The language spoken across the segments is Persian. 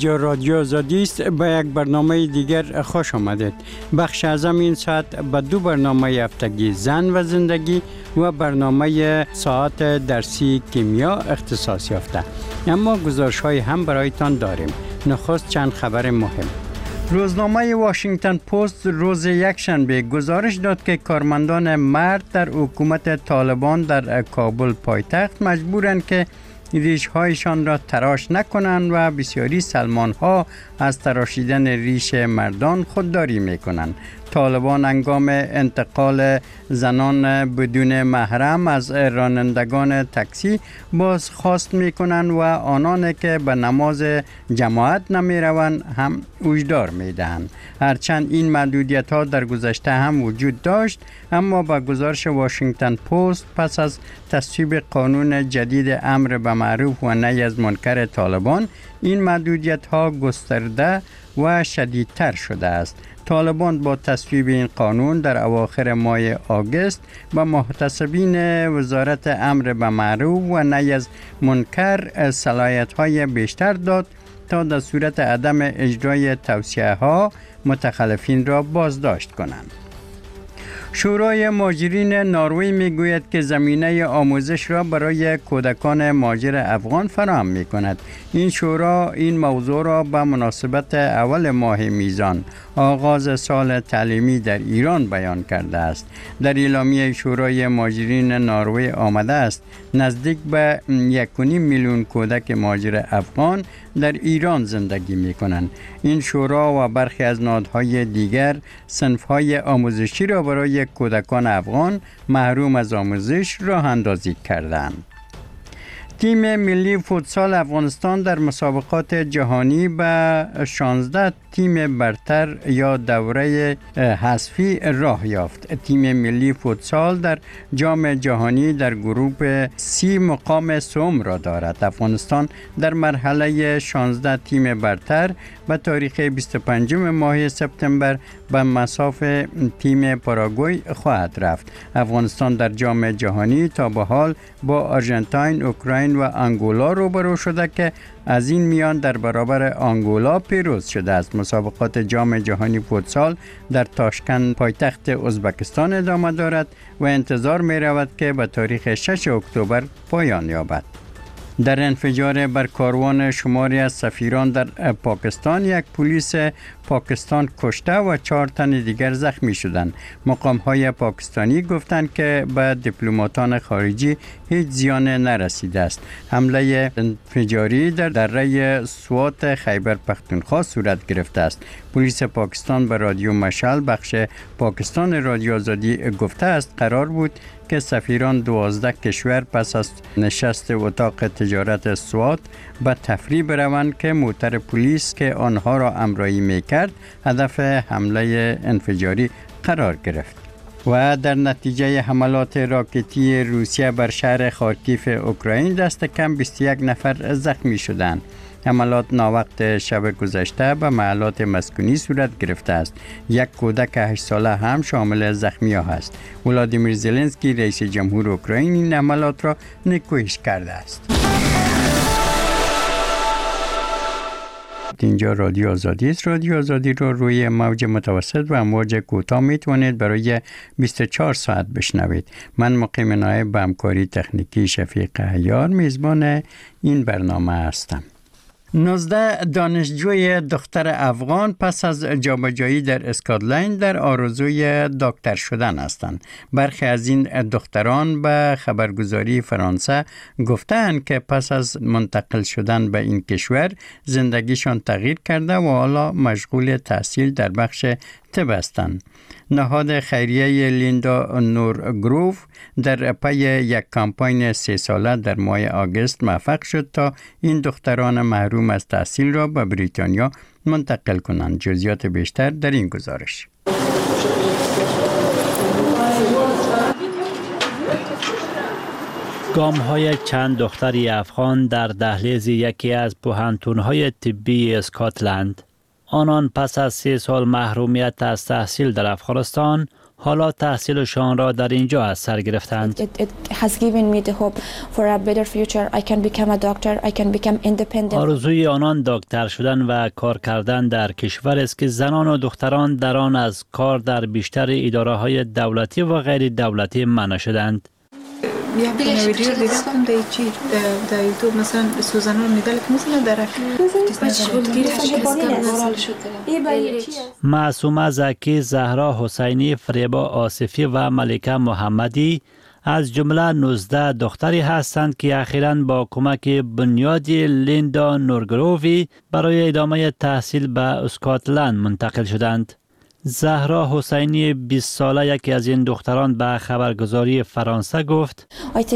اینجا رادیو آزادی است. به یک برنامه دیگر خوش آمدید. بخش اعظم این ساعت به دو برنامه هفتگی زن و زندگی و برنامه ساعت درسی کیمیا اختصاص یافته. اما گزارش های هم برایتان داریم. نخست چند خبر مهم. روزنامه واشنگتن پست روز یکشنبه گزارش داد که کارمندان مرد در حکومت طالبان در کابل پایتخت مجبورند که ریش‌هایشان را تراش نکنند و بسیاری سلمان‌ها از تراشیدن ریش مردان خودداری می‌کنند. طالبان هنگام انتقال زنان بدون محرم از رانندگان تاکسی بازخواست می‌کنند و آنان که به نماز جماعت نمی‌روند هم هشدار می‌دهند. هرچند این محدودیت‌ها در گذشته هم وجود داشت، اما با گزارش واشنگتن پست پس از تصویب قانون جدید امر به معروف و نهی از منکر طالبان، این محدودیت‌ها گسترده و شدیدتر شده است. طالبان با تصویب این قانون در اواخر ماه آگوست به محتسبین وزارت امر به معروف و نهی از منکر صلاحیت‌های بیشتر داد تا در صورت عدم اجرای توصیه‌ها متخلفین را بازداشت کنند. شورای مهاجرین نروژ میگوید که زمینه آموزش را برای کودکان مهاجر افغان فراهم میکند. این شورا این موضوع را به مناسبت اول ماه میزان آغاز سال تعلیمی در ایران بیان کرده است. در اعلامیه شورای مهاجرین نروژ آمده است نزدیک به 1.5 میلیون کودک مهاجر افغان در ایران زندگی میکنند. این شورا و برخی از نهادهای دیگر صنف‌های آموزشی را برای کودکان افغان محروم از آموزش راه اندازی کردند. تیم ملی فوتسال افغانستان در مسابقات جهانی به 16 تیم برتر یا دوره حذفی راه یافت. تیم ملی فوتسال در جام جهانی در گروه C مقام سوم را دارد. افغانستان در مرحله 16 تیم برتر به تاریخ 25 ماه سپتامبر به مصاف تیم پاراگوئه خواهد رفت. افغانستان در جام جهانی تا به حال با آرژانتین، اوکراین و آنگولا روبرو شده که از این میان در برابر آنگولا پیروز شده است. مسابقات جام جهانی فوتسال در تاشکند پایتخت ازبکستان ادامه دارد و انتظار می رود که به تاریخ 6 اکتبر پایان یابد. در انفجار بر کاروان شماری از سفیران در پاکستان، یک پلیس پاکستان کشته و 4 تن دیگر زخمی شدند. مقام‌های پاکستانی گفتند که به دیپلماتان خارجی هیچ زیان نرسیده است. حمله انفجاری در دره سوات خیبر پختونخوا صورت گرفته است. پلیس پاکستان به رادیو مشعل بخش پاکستان رادیو آزادی گفته است قرار بود که سفیران 12 کشور پس از نشست اتاق تجارت سوات به تفریح بروند که موتر پلیس که آنها را همراهی می‌کرد هدف حمله انفجاری قرار گرفت. و در نتیجه حملات راکتی روسیه بر شهر خارکیف اوکراین دست کم 21 نفر زخمی شدند. حملات ناوقت شب گذشته به محلات مسکونی صورت گرفته است. یک کودک 8 ساله هم شامل زخمی‌ها است. ولادیمیر زلنسکی رئیس جمهور اوکراین این حملات را نیکویش کرده است. اینجا رادیو آزادی است. رادیو آزادی رو روی موج متوسط و امواج کوتاه میتونید برای 24 ساعت بشنوید. من مقیم نایب به همکاری تکنیکی شفیق عیار میزبان این برنامه هستم. 19 دانشجوی دختر افغان پس از جابجایی در اسکاتلند در آرزوی دکتر شدن هستند. برخی از این دختران به خبرگزاری فرانسه گفتند که پس از منتقل شدن به این کشور زندگیشان تغییر کرده و حالا مشغول تحصیل در بخش طب هستند. نهاد خیریه لیندا نورگروف در پی یک کمپاین 3 ساله در ماه آگوست موفق شد تا این دختران محروم از تحصیل را به بریتانیا منتقل کنند. جزئیات بیشتر در این گزارش. گام‌های چند دختری افغان در دهلیز یکی از پوهنتون‌های طبی اسکاتلند. آنان پس از 3 سال محرومیت از تحصیل در افغانستان حالا تحصیلشان را در اینجا از سر گرفتند. آرزوی آنان دکتر شدن و کار کردن در کشور است که زنان و دختران در آن از کار در بیشتر اداره‌های دولتی و غیر دولتی منع شدند. یک ویدیو دیدم در یوتیوب مثلا سوزن رو میدل که مثلا درک معصومه زکی، زهرا حسینی، فریبا آصفی و ملکه محمدی از جمله 19 دختری هستند که اخیراً با کمک بنیادی لیندا نورگرووی برای ادامه تحصیل به اسکاتلند منتقل شدند. زهرا حسینی 20 ساله یکی از این دختران به خبرگزاری فرانسه گفت: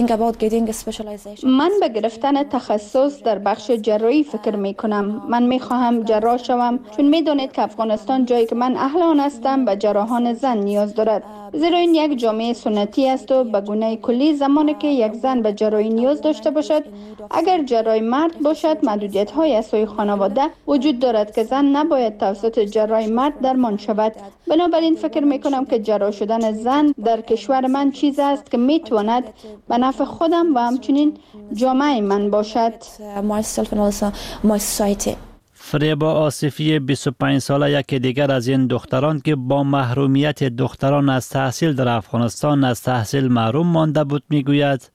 من به گرفتن تخصص در بخش جراحی فکر می کنم. من می خواهم جراح شوم چون می دانید که افغانستان جایی که من اهل آن هستم به جراحان زن نیاز دارد. زیرا این یک جامعه سنتی است و به گونه کلی زمانی که یک زن به جراحی نیاز داشته باشد، اگر جراح مرد باشد محدودیت های از سوی خانواده وجود دارد که زن نباید توسط جراح مرد درمان شود. بنابراین فکر می کنم که جراح شدن زن در کشور من چیز است که می تواند به نفع خودم و همچنین جامعه من باشد. فریبا آصفی 25 ساله یکی دیگر از این دختران که با محرومیت دختران از تحصیل در افغانستان از تحصیل محروم مانده بود میگوید: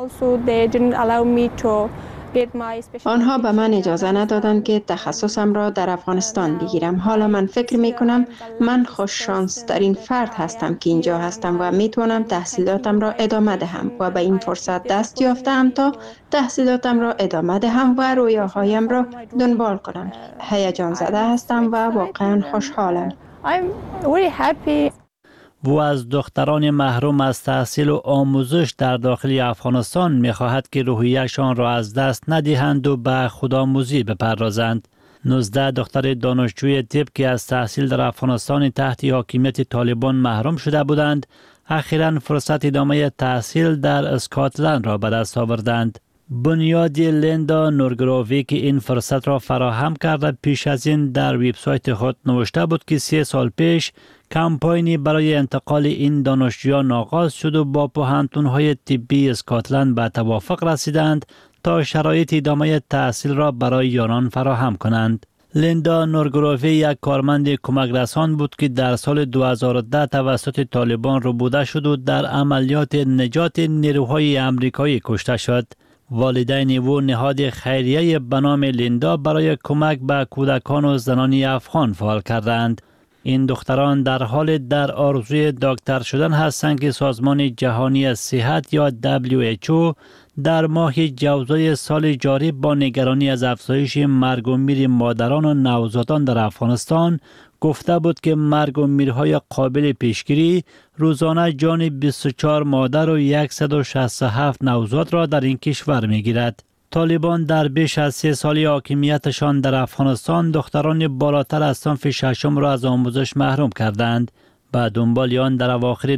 آنها به من اجازه ندادند که تخصصم را در افغانستان بگیرم. حالا من فکر می کنم من خوش شانس ترین فرد هستم که اینجا هستم و می توانم تحصیلاتم را ادامه دهم و به این فرصت دست یافتم تا تحصیلاتم را ادامه دهم و رویاهایم را دنبال کنم. هیجان زده هستم و واقعا خوشحالم. او از دختران محروم از تحصیل و آموزش در داخل افغانستان می‌خواهد که روحیه‌شان را از دست ندهند و به خودآموزی بپردازند. 19 دختر دانشجوی طب که از تحصیل در افغانستان تحت حاکمیت طالبان محروم شده بودند، اخیراً فرصت ادامه تحصیل در اسکاتلند را به دست آوردند. بنیادی لیندا نورگرووی که این فرصت را فراهم کرده پیش از این در وبسایت خود نوشته بود که 3 سال پیش کمپاینی برای انتقال این دانشجویان آغاز شد و با پوهنتون‌های طبی اسکاتلند به توافق رسیدند تا شرایط ادامه تحصیل را برای آنان فراهم کنند. لیندا نورگرووی یک کارمند کمک رسان بود که در سال 2010 توسط طالبان ربوده شد و در عملیات نجات نیروهای امریکایی کشته شد. والدین او نهاد خیریه به نام لیندا برای کمک به کودکان و زنان افغان فعال کردند. این دختران در حال در آرزوی دکتر شدن هستند که سازمان جهانی صحت یا WHO در ماه جوزای سال جاری با نگرانی از افزایش مرگ و میر مادران و نوزادان در افغانستان گفته بود که مرگ و میرهای قابل پیشگیری روزانه جان 24 مادر و 167 نوزاد را در این کشور میگیرد. طالبان در بیش از 3 سال حاکمیتشان در افغانستان دختران بالاتر از صنف ششم را از آموزش محروم کردند. به دنبال آن در اواخر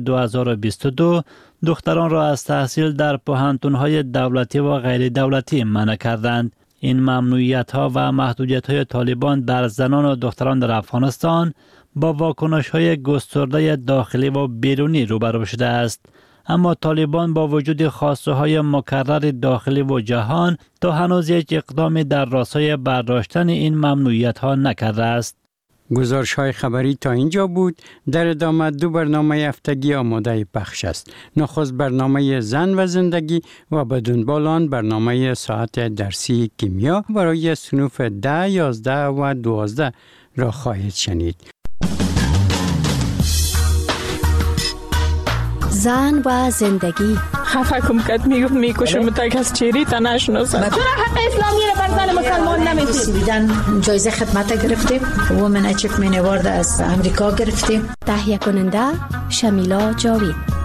2022 دختران را از تحصیل در پوهنتون‌های دولتی و غیر دولتی منع کردند. این ممنوعیت‌ها و محدودیت‌های طالبان در زنان و دختران در افغانستان با واکنش‌های گسترده داخلی و بیرونی روبرو شده است. اما طالبان با وجود خواسته‌های مکرر داخلی و جهان تا هنوز یک اقدام در راستای برداشتن این ممنوعیت‌ها نکرده است. گزارش‌های خبری تا اینجا بود. در ادامه 2 برنامه هفتگی آماده پخش است. نخست برنامه زن و زندگی و به دنبال آن برنامه ساعت درسی کیمیا برای صنوف 10, 11 و 12 را خواهید شنید. زن و زندگی. خفه کم کت میکشم تا کس چیری تا نشناسم. چرا حق اسلامی را بر زن مسلمان نمیدید؟ سویدن جایزه خدمت گرفتیم. وومن اچیومنت اوارد از امریکا گرفتیم. تهیه کننده شمیلا جاوید.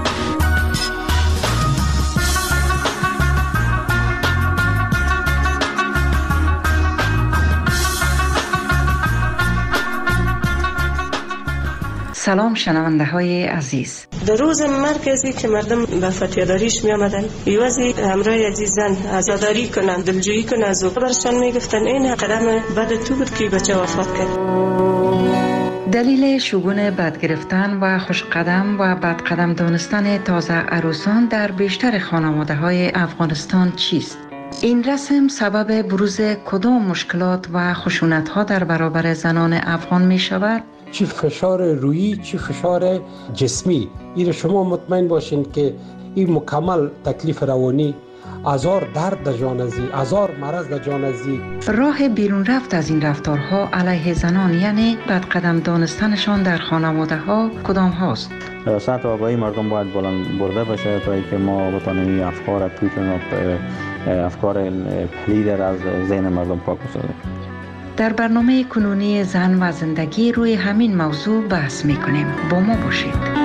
سلام شنونده های عزیز. در روز مرکزی که مردم به فتیاداریش می آمدن بیوازی همراه عزیزان عزاداری کنند، دلجویی کنند از او برشان می گفتن این قدم بعد تو بود که بچه وفات کرد. دلیل شگون بد گرفتن و خوشقدم و بدقدم دانستن تازه عروسان در بیشتر خانواده‌های افغانستان چیست؟ این رسم سبب بروز کدام مشکلات و خشونت‌ها در برابر زنان افغان می شود؟ چی فشار روحی، چی فشار جسمی. این شما مطمئن باشین که این مکمل تکلیف روانی، هزار درد در جان ازی، هزار مرض در جان ازی. راه بیرون رفت از این رفتارها علیه زنان یعنی بدقدم دانستنشان در خانواده ها کدام هاست؟ سطح آگاهی مردم باید بلند برده بشه تا اینکه ما بتانیم افکار پوچ و افکار پلید از ذهن مردم پاک بسازیم. در برنامه کنونی زن و زندگی روی همین موضوع بحث میکنیم. با ما باشید.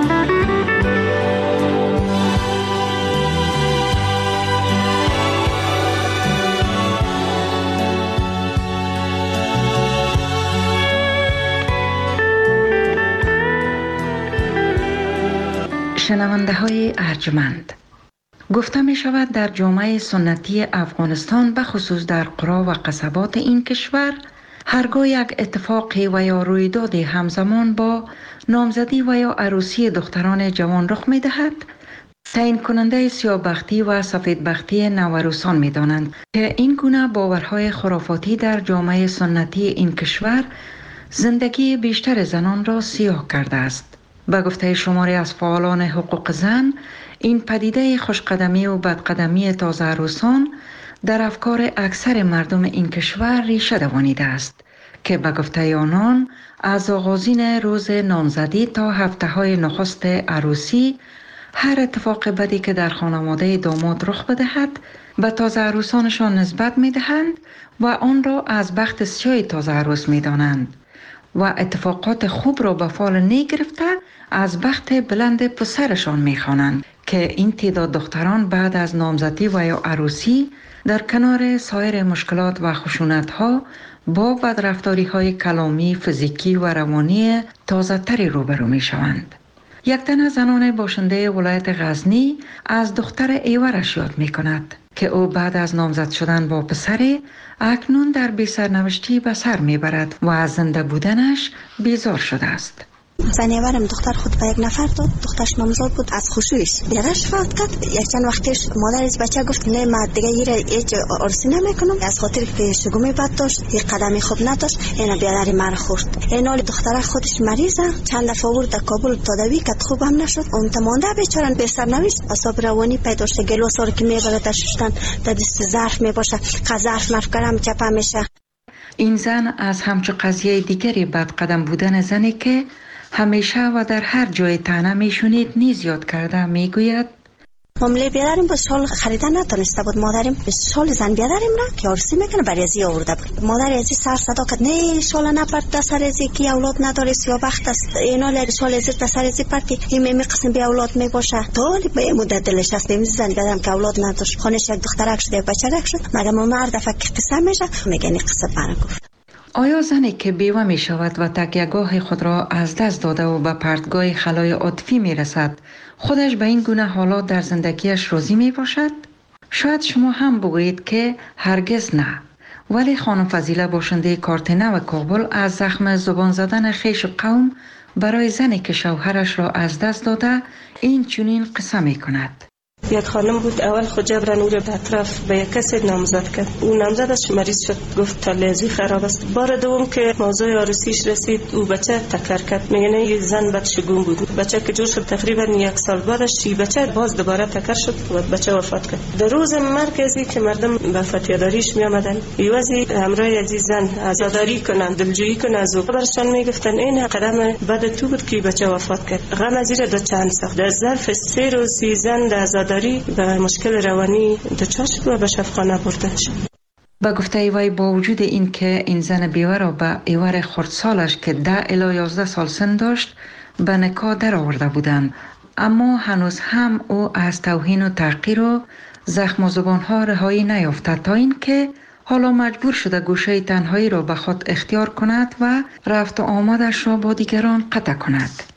شنونده های ارجمند، گفته می شود در جامعه سنتی افغانستان به خصوص در قرا و قصبات این کشور هرگاه یک اتفاقی و یا رویدادی همزمان با نامزدی و یا عروسی دختران جوان رخ می دهد، تعیین کننده سیاه‌بختی و سفیدبختی نوعروسان می دانند که این گونه باورهای خرافاتی در جامعه سنتی این کشور زندگی بیشتر زنان را سیاه کرده است. به گفته شماری از فعالان حقوق زن، این پدیده خوشقدمی و بدقدمی تازه عروسان در افکار اکثر مردم این کشور ریشه دوانیده است که به گفته آنان از آغازین روز نامزدی تا هفته‌های نخست عروسی هر اتفاق بدی که در خانواده داماد رخ بدهد به تازه عروسانشان نسبت می‌دهند و آن را از بخت سیاه تازه عروس می‌دانند و اتفاقات خوب را به فال نگرفته از بخت بلند پسرشان می‌خوانند که این تعداد دختران بعد از نامزدی و یا عروسی در کنار سایر مشکلات و خشونت‌ها با بدرفتاری‌های کلامی، فیزیکی و روانی تازه‌تری روبرو می‌شوند. یک تن زنان باشنده ولایت غزنی از دختر ایورش یاد می‌کند که او بعد از نامزد شدن با پسری اکنون در بی سرنوشتی به سر می‌برد و از زنده بودنش بیزار شده است. زنیورم دختر خود به یک نفر داد، دخترش نامزاد بود، از خوشویش بیادرش فوت کرد. یک چند وقتش مادر از بچه گفت نه من دیگه هیچ عرسی نمیکنم، از خاطر که شگومی بد داشت، یک قدمی خوب نداشت، اینا بیادری مرا خورد. اینال دختر خودش مریضه، چند دفعه آورد در کابل تداوی کرد، خوب هم نشد. اون تمانده بیچاره به سر نوشت، اعصاب روانی پیدا شد، گلوسار که میبره در شستن در دست ظرف میباشه، ظرف مفکرم چپه میشه. این زن از همچو قضیه دیگری بدقدم بودن زنی که همیشه و در هر جای طعنه میشونید نیز یاد کرده میگوید معامله بیادریم با شال خریدن نتونسته بود. مادریم شال زن بیادریم را که عرسی میکنه برای ازی آورده بود. مادر ازی سر صدا کرد نه شال نپرد در سر ازی که اولاد نداره سیاه‌بخت است، اینا شال ازی در سر ازی پرد که این قسم بی اولاد میباشه. طولی به مدت دلش است بمیز زن بیادرم که اولاد نداشت، خانش یک دخترک شد یک بچه‌ک شد. مگه مرد دفعه که قصه میشه میگه این قصه برا گفت. آیا زنی که بیوه می شود و تکیه‌گاه خود را از دست داده و به پرتگاه خلای عاطفی می رسد خودش به این گونه حالات در زندگیش راضی می باشد؟ شاید شما هم بگویید که هرگز نه، ولی خانم فضیله باشنده کارتنه و کابل از زخم زبان زدن خویش قوم برای زنی که شوهرش را از دست داده این چنین قصه می کند. یک خانم بود اول خود جبران او را به اطراف به یک کسی نامزد کرد. اون نامزدش مریض شد، گفت تالیزی خراب است. بار دوم که موضوع عروسیش رسید او بچه تکر کرد، میگه نه یه زن بدشگون بود. بچه که جور شد تقریبا یک سال بعدش بچه باز دوباره تکر شد و بچه وفات کرد. در روز مرکزی که مردم به فتیاداریش می آمدن یوازی همراه عزیزان عزاداری کنند، دلجویی کنند از او برشان میگفتن این قدم بعد تو بود که بچه وفات کرد. غم از زیر دو چند ساخت. در ظرف 3 روز 30 زن در عزاداری به مشکل روانی دچار شد و به شفاخانه برده شد. با گفته وی با وجود این که این زن بیوه را به ایور خردسالش که 10 الی 11 سال سن داشت به نکاح در آورده بودند، اما هنوز هم او از توهین و تحقیر و زخم و زبانها رهایی نیافته تا این که حالا مجبور شده گوشه تنهایی را به خود اختیار کند و رفت و آمدش را با دیگران قطع کند.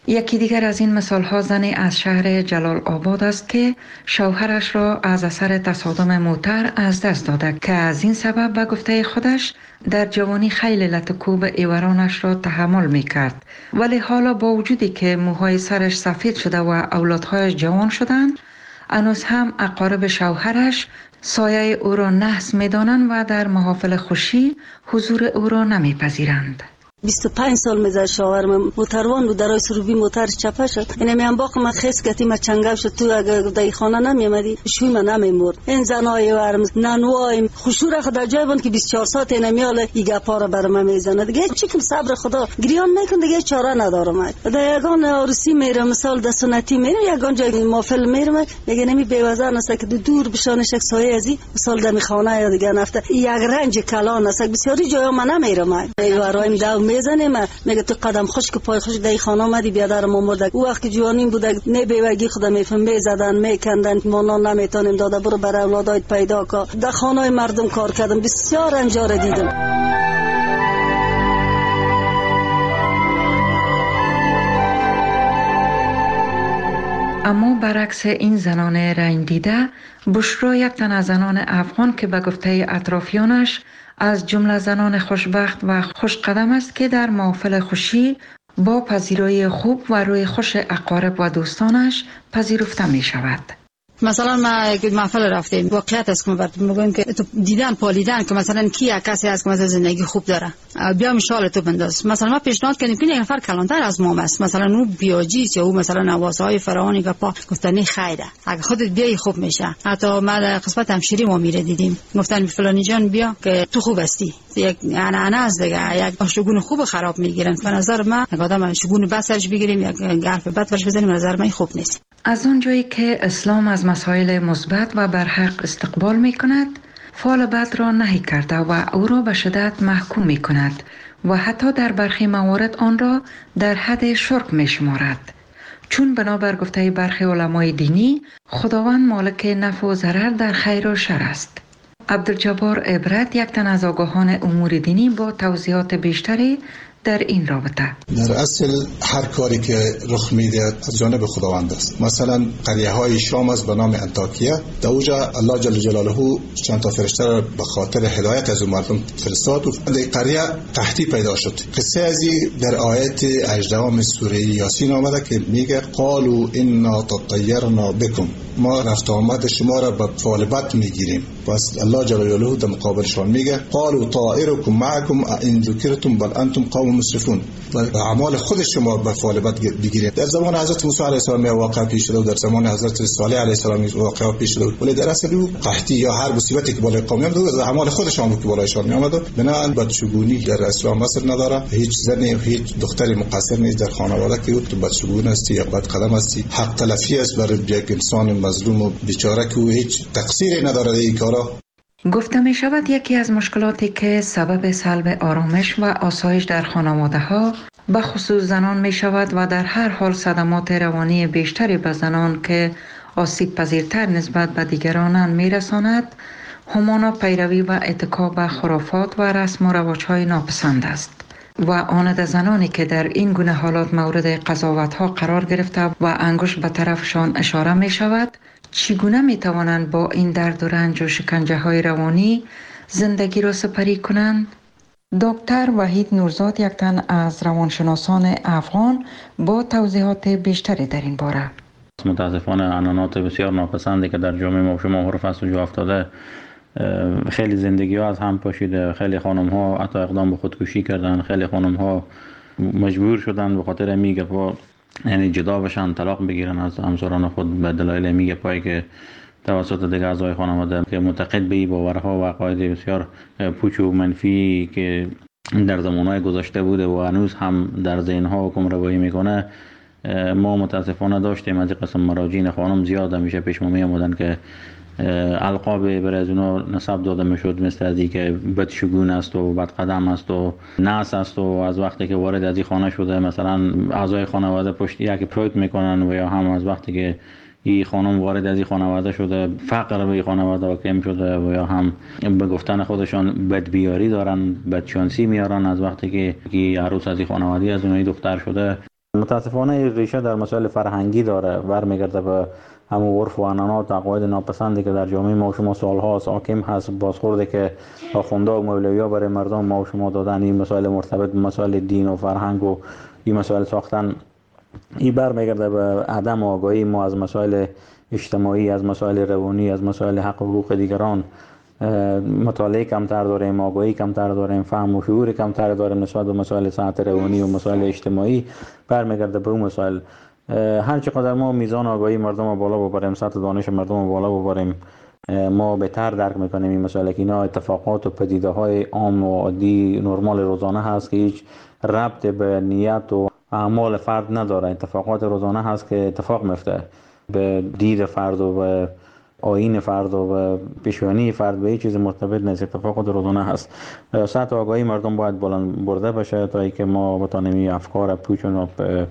یکی دیگر از این مثال ها زنی از شهر جلال آباد است که شوهرش را از اثر تصادم موتر از دست داده که از این سبب به گفته خودش در جوانی خیلی لطکوب ایورانش را تحمل می کرد، ولی حالا با وجودی که موهای سرش سفید شده و اولادهایش جوان شدند، هنوز هم اقارب شوهرش سایه او را نحس می دانند و در محافل خوشی حضور او را نمی پذیرند. 25 سال میذار شوهرم موتروان بود، درای سروبی موتر چپه شد. این میان باق من خیس گتی ما چنگاو شد. تو اگر دای خانه نمیامدی شوی من نمیمرد. این زنای ورم نانوایم خوشور خدا جای بود که 24 ساعت نمیاله ایگا پارا برام میزنه. دیگه چیکم صبر خدا گریان میکن، دیگه چاره ندارم. در یگان عروسی میرم مثال د سنتی میرم، یگان جای محفل میرم، میگه نمی بیوزن است که دور بشانش یک سایه ازی مثال در خانه یا دیگه نفته یک رنج کلان است. بسیاری جای من نمیرم. ایورایم داو میزنه میگه تو قدم خشک پای خشک دای خانه اومدی بیادر ما مرده. او وقت که جوانیم بوده نه بیوگی خدا میفهم میزدن میکندن ما نمیتونیم داده برو برای اولادایت پیدا کن. در خانه مردم کار کردم، بسیار انجار دیدم. اما برعکس این زنان رنج دیده، بشرا یک تن از زنان افغان که به گفته اطرافیانش از جمله زنان خوشبخت و خوشقدم است که در محافل خوشی با پذیرایی خوب و روی خوش اقارب و دوستانش پذیرفته می شود. مثلا ما یک محفل رفتیم، واقعیت است که ما میگیم که تو دیدن پالیدن که مثلا کی کسی هست که مثلا زندگی خوب داره، بیا مثال تو بنداز. مثلا ما پیشنهاد کردیم که یک نفر کلانتر از ما است، مثلا اون بیاجی یا او مثلا نوازهای فراوانی که پا گفتنی خیره، اگه خودت بیای خوب میشه. حتی ما در قسمت همشیری ما میره دیدیم، گفتن فلانی جان بیا که تو خوب هستی. یک انا از دیگه یک شگون خوب خراب میگیرن. به نظر من یک آدم شگون بسرش بگیریم یک حرف بد ورش بزنیم، به نظر من خوب نیست. از اونجایی که اسلام از مسائل مثبت و برحق استقبال می کند، فعل بد را نهی کرده و او را به شدت محکوم می کند و حتی در برخی موارد آن را در حد شرک می شمارد. چون بنابر گفته برخی علمای دینی، خداوند مالک نفع و ضرر در خیر و شر است. عبدالجبار عبرت، یک تن از آگاهان امور دینی، با توضیحات بیشتری در این رابطه. در اصل هر کاری که رخ میده از جانب خداوند است. مثلا قریه های شام است به نام انطاکیه، در اونجا الله جل جلاله چند تا فرشته را به خاطر هدایت از مردم فرستاد و در قریه قحطی پیدا شد. قصه ازی در آیت 18 سوره یاسین آمده که میگه قالوا انا تطیرنا بكم، ما رفت آمد شما را به فعل بد میگیریم. پس الله جل جلاله در مقابلشان میگه قالوا طائرکم معکم ان ذکرتم بل انتم قوم مسرفون، و اعمال خود شما به فعل بد بگیرید. در زمان حضرت موسی علیه السلام واقع پیش شده و در زمان حضرت صالح علیه السلام واقع پیش شده، ولی در اصل او قحطی یا هر مصیبتی که بالای قوم میاد از اعمال خودشان بود که بالایشان میآمد. بنابراین بدشگونی در اسلام اثر نداره. هیچ زنی و هیچ دختری مقصر نیست در خانواده که تو بدشگون هستی یا بد قدم هستی. حق تلفی است برای یک انسان مظلوم و بیچاره که هیچ تقصیری نداره در این کارا. گفته می شود یکی از مشکلاتی که سبب سلب آرامش و آسایش در خانواده ها به خصوص زنان می شود و در هر حال صدمات روانی بیشتری به زنان که آسیب پذیرتر نسبت به دیگرانند می رساند، همانا پیروی و اتکا به خرافات و رسم و رواج های ناپسند است و آن زنانی که در این گونه حالات مورد قضاوت ها قرار گرفته و انگشت به طرفشان اشاره می شود، چگونه می توانند با این درد و رنج و شکنجه های روانی زندگی را سپری کنند؟ دکتر وحید نورزاد، یک تن از روانشناسان افغان، با توضیحات بیشتری در این باره. متاسفانه عنعنات بسیار ناپسندی که در جامعه ما و شما عرف است و جا افتاده، خیلی زندگی ها از هم پاشیده. خیلی خانم ها حتی اقدام به خودکشی کردن، خیلی خانم ها مجبور شدن به خاطر میگه یعنی جدا بشن، طلاق بگیرن از همسران خود به دلایل میگه پایی که توسط دیگر اعضای خانواده که معتقد به این باورها و عقاید بسیار پوچ و منفی که در زمانهای گذشته بوده و هنوز هم در ذهنها حکم روایی میکنه، ما متاسفانه داشتیم. از این قسم مراجعین خانم زیاد همیشه پیش ما می آمدن که القاب برای از اونا نسب داده میشد، مثل از این که بدشگون است و بدقدم است و ناس است و از وقتی که وارد از این خانه شده مثلا اعضای خانواده پشت یک پروت میکنن، و یا هم از وقتی که این خانم وارد از این خانواده شده فقر به این خانواده واقع شده، و یا هم به گفتن خودشان بدبیاری دارن، بدشانسی میارن از وقتی که عروس از این خانواده از اونایی دختر شده. متاسفانه ریشه در مسائل فرهنگی داره، برمیگرده به همون عرف و عنعنات و عقاید ناپسندی که در جامعه ما و شما سالهاست حاکم هست. بازخورده که آخونده و مولوی‌ها برای مردم ما و شما دادن، این مسائل مرتبط به مسائل دین و فرهنگ و این مسائل ساختن، این برمیگرده به عدم آگاهی ما از مسائل اجتماعی، از مسائل روانی، از مسائل حق و حقوق دیگران. مطالعه کمتر داریم، آگاهی کمتر داریم، فهم و شعور کمتر داریم نسبت به مسائل صحت روانی و مسائل اجتماعی. برمیگرده به اون مسائل. هر چقدر ما میزان آگاهی مردم رو بالا ببریم، سطح دانش مردم رو بالا ببریم، ما بهتر درک میکنیم این مسائل که اینا اتفاقات و پدیده های عام و عادی نرمال روزانه هست که هیچ ربط به نیت و اعمال فرد نداره. اتفاقات روزانه هست که اتفاق میفته به دید فرد و به آیین فرد و به پیشانی فرد، به هیچ چیز مرتبط نیست، اتفاقات روزانه هست. سطح آگاهی مردم باید بلند برده بشه تا اینکه ما بتونیم افکار پوچ و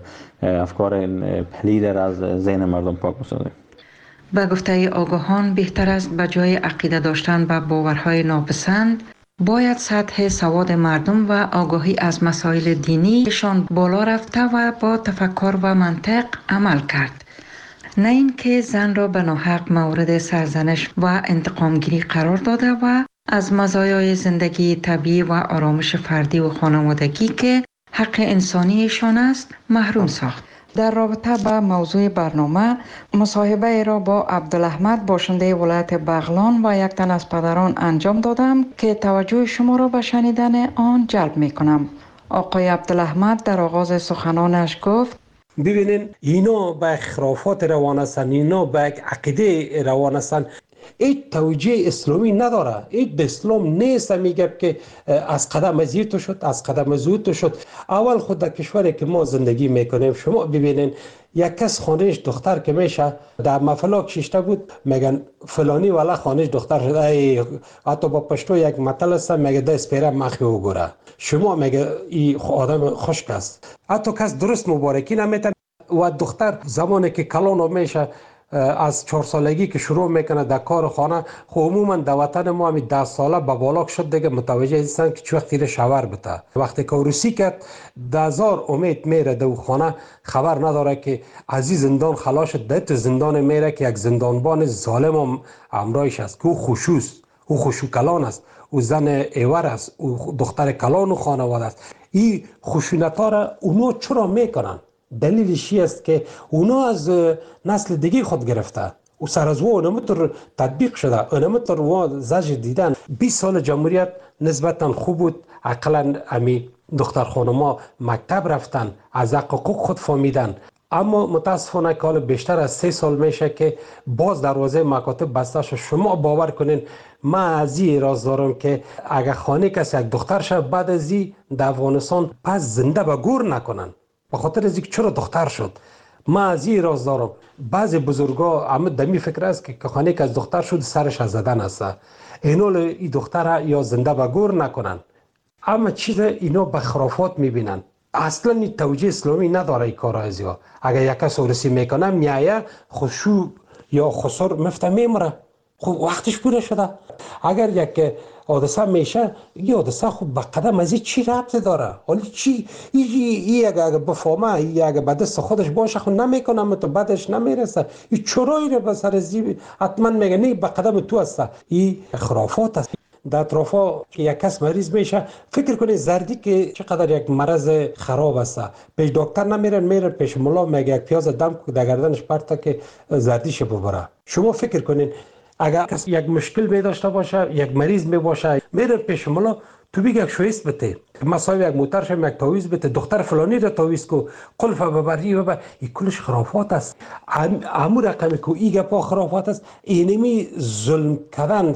افکار پلید از ذهن مردم پاک بسازیم. به گفته آگاهان بهتر است به جای عقیده داشتن به باورهای ناپسند باید سطح سواد مردم و آگاهی از مسائل دینیشان بالا رفته و با تفکر و منطق عمل کرد. نه اینکه زن را به ناحق مورد سرزنش و انتقامگیری قرار داده و از مزایای زندگی طبیعی و آرامش فردی و خانوادگی که حق انسانیشان است محروم ساخت. در رابطه با موضوع برنامه مصاحبه را با عبدالاحمد باشنده ولایت بغلان و یک تن از پدران انجام دادم که توجه شما را به شنیدن آن جلب می کنم. آقای عبدالاحمد در آغاز سخنانش گفت: ببینین اینا به خرافات روان هستن، اینا به عقیده روان هستن. هیچ توجیه اسلامی نداره، هیچ به اسلام نیست. میگه که از قدم از تو شد، از قدم از تو شد. اول خود در کشوری که ما زندگی میکنیم شما ببینین یک کس خانهش دختر که میشه در مفلاک شیشته بود میگن فلانی والا خانهش دختر شده. حتی با پشتو یک مطل است میگه ده اسپیره مخی و گوره. شما میگه این آدم خشک است. حتی کس درست مبارکی نمیتن. و دختر زمانی که کلان میشه از 4 سالگی که شروع میکنه در کار خانه، خب عموما در وطن ما همین 10 ساله به بالا شد دیگه متوجه هستن که چه وقتی شاور بده. وقتی که روسی کرد 10,000 امید میره در خانه، خبر نداره که از این زندان خلاص شد، در زندان میره که یک زندانبان ظالم هم همراهش است که او خوشوست، او خوشو کلان است، او زن ایور است، او دختر کلان و خانواده است. این خشونت‌ها را اونا چرا میکنن؟ دلیلش است که اونا از نسل دیگه خود گرفته و سر از اونمتر تطبیق شده، اونمتر و زجر دیدن. 20 سال جمهوریت نسبتا خوب بود، اقلا امی دختر خانما مکتب رفتن، از حقوق خود فهمیدن. اما متاسفانه که حال بیشتر از 3 سال میشه که باز دروازه مکاتب بسته شد. شما باور کنین من از این راز دارم که اگر خانه کسی یک دختر شد بعد از این در افغانستان پس زنده به گور نکنن، به خاطر از اینکه چرا دختر شد. من از این راز دارم بعضی بزرگا همه دمی فکر است که خانه که از دختر شد سرش از زدن است. اینو این دختر یا زنده به گور نکنن. اما چیز اینو به خرافات میبینن. اصلا این توجیه اسلامی نداره این کار از یا. اگر یک کس ورسی میکنه میایه خشوع یا خسر مفته میمره. خب وقتش پوره شده. اگر یک حادثه میشه، این حادثه خب به قدم از این چی ربطی داره؟ حالا چی این اگر بفهمه، این اگر به دست خودش باشه خب نمیکنه، تو بعدش نمیرسه. این چرایی رو به سر زی حتما میگه نه به قدم تو است. این خرافات است. در اطرافا که یک کس مریض میشه فکر کنید زردی که چقدر یک مرض خراب است. پیش دکتر نمیرن، میرن پیش ملا میگه یک پیاز دم در گردنش پرته که زردیش ببره. شما فکر کنید اگر کسی یک مشکل می داشته باشه، یک مریض می باشه، میره پیش ملا، تو بگی یک شویست بده، مثلا یک موترش یک تاویز بده، دختر فلانی را تاویز کو، قلف ببری ببر. این کلش خرافات است. امور رقمی که این گپا خرافات است. اینمی ظلم کردن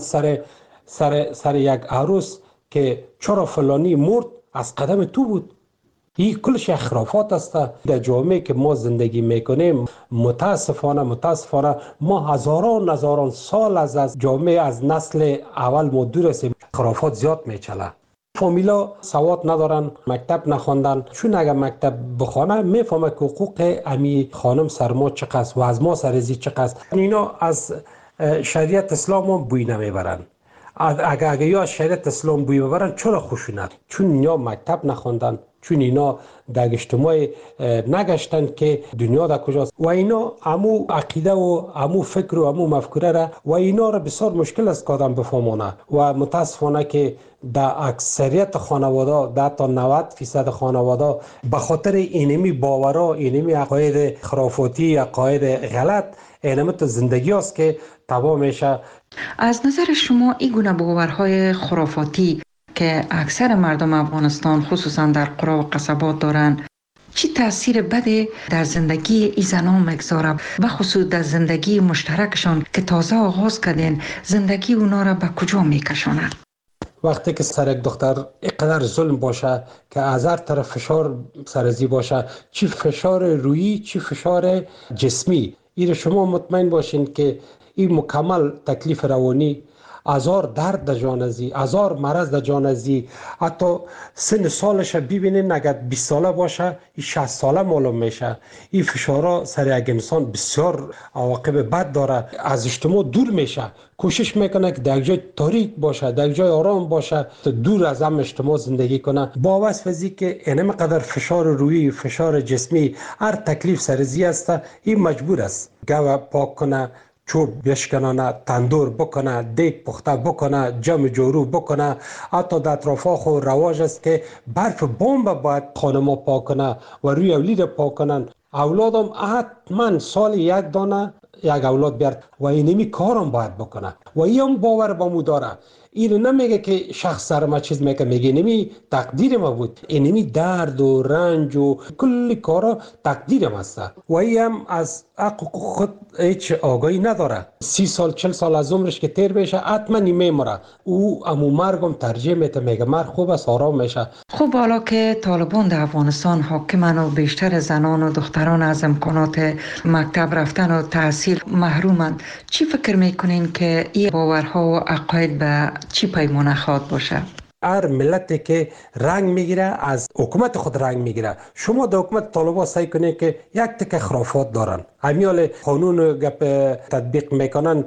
سر یک عروس که چرا فلانی مرد از قدم تو بود. این کلش خرافات است. در جامعه که ما زندگی میکنیم متاسفانه ما هزاران سال از جامعه از نسل اول ما دور هستیم. خرافات زیاد میچله. فامیلا سواد ندارن، مکتب نخواندن. چون اگر مکتب بخونه میفهمه که حقوق امی خانم سر ما چقدر و از ما سرزی چقدر. اینا از شریعت اسلام هم بوی نمیبرن. اگر یا شریعت اسلام بوی ببرن چرا خشونت؟ چون اینا مکتب نخواندن، چون اینا در اجتماع نگشتن که دنیا در کجاست و اینا همو عقیده و همو فکر و همو مفکوره را و اینا را بسیار مشکل است که آدم بفهمونه و متاسفانه که در اکثریت خانواده در تا 90% خانواده به خاطر اینمی باورا اینمی عقاید خرافاتی عقاید غلط اینمی تو زندگی است که تباه میشه. از نظر شما این گونه باورهای خرافاتی که اکثر مردم افغانستان خصوصا در قرا و قصبات دارن چی تاثیر بدی در زندگی این زنان میگذاره و خصوص در زندگی مشترکشان که تازه آغاز کردین زندگی اونا را به کجا میکشونه؟ وقتی که سر یک دختر اینقدر ظلم باشه که از هر طرف فشار سرزی باشه، چی فشار روحی چی فشار جسمی، این شما مطمئن باشین که این مکمل تکلیف روانی، هزار درد در جان ازی، هزار مرض در جان ازی، حتی سن سالش ببینین اگر 20 ساله باشه این 60 ساله معلوم میشه. این فشارها سر یک انسان بسیار عواقب بد داره، از اجتماع دور میشه، کوشش میکنه که در یک جای تاریک باشه، در یک جای آرام باشه، دور از هم اجتماع زندگی کنه. با واسه که اینم قدر فشار روحی، فشار جسمی، هر تکلیف سرزی است، این مجبور است گاو پاک کنه، چوب بشکنانه، تندور بکنه، دیگ پخته بکنه، جمع جورو بکنه. حتی در اطرافا خو رواج است که برف بمب باید خانما پاک کنه و روی اولید پاک کنن. اولادم حتما سال یک دانه یک اولاد بیارد و اینمی کارم باید بکنه و این باور با مو داره. این نمیگه که شخص سر ما چیز میگه، میگه نمی تقدیر ما بود، اینمی درد و رنج و کلی کارا تقدیرم هست و این هم از حقوق خود هیچ آگاهی نداره. 30 سال 40 سال از عمرش که تیر بشه حتما میمیره، او امو مرگم ترجیح میده، میگه مرگ خوب است، آرام میشه. خب حالا که طالبان در افغانستان حاکمن و بیشتر زنان و دختران از امکانات مکتب رفتن و تحصیل محرومند، چی فکر میکنین که این باورها و عقاید به چی پیمانه خواد باشه؟ هر ملتی که رنگ میگیره از حکومت خود رنگ میگیره. شما در حکومت طالبان سعی کنید که یک تک خرافات دارن، همیال قانون گپ تطبیق میکنن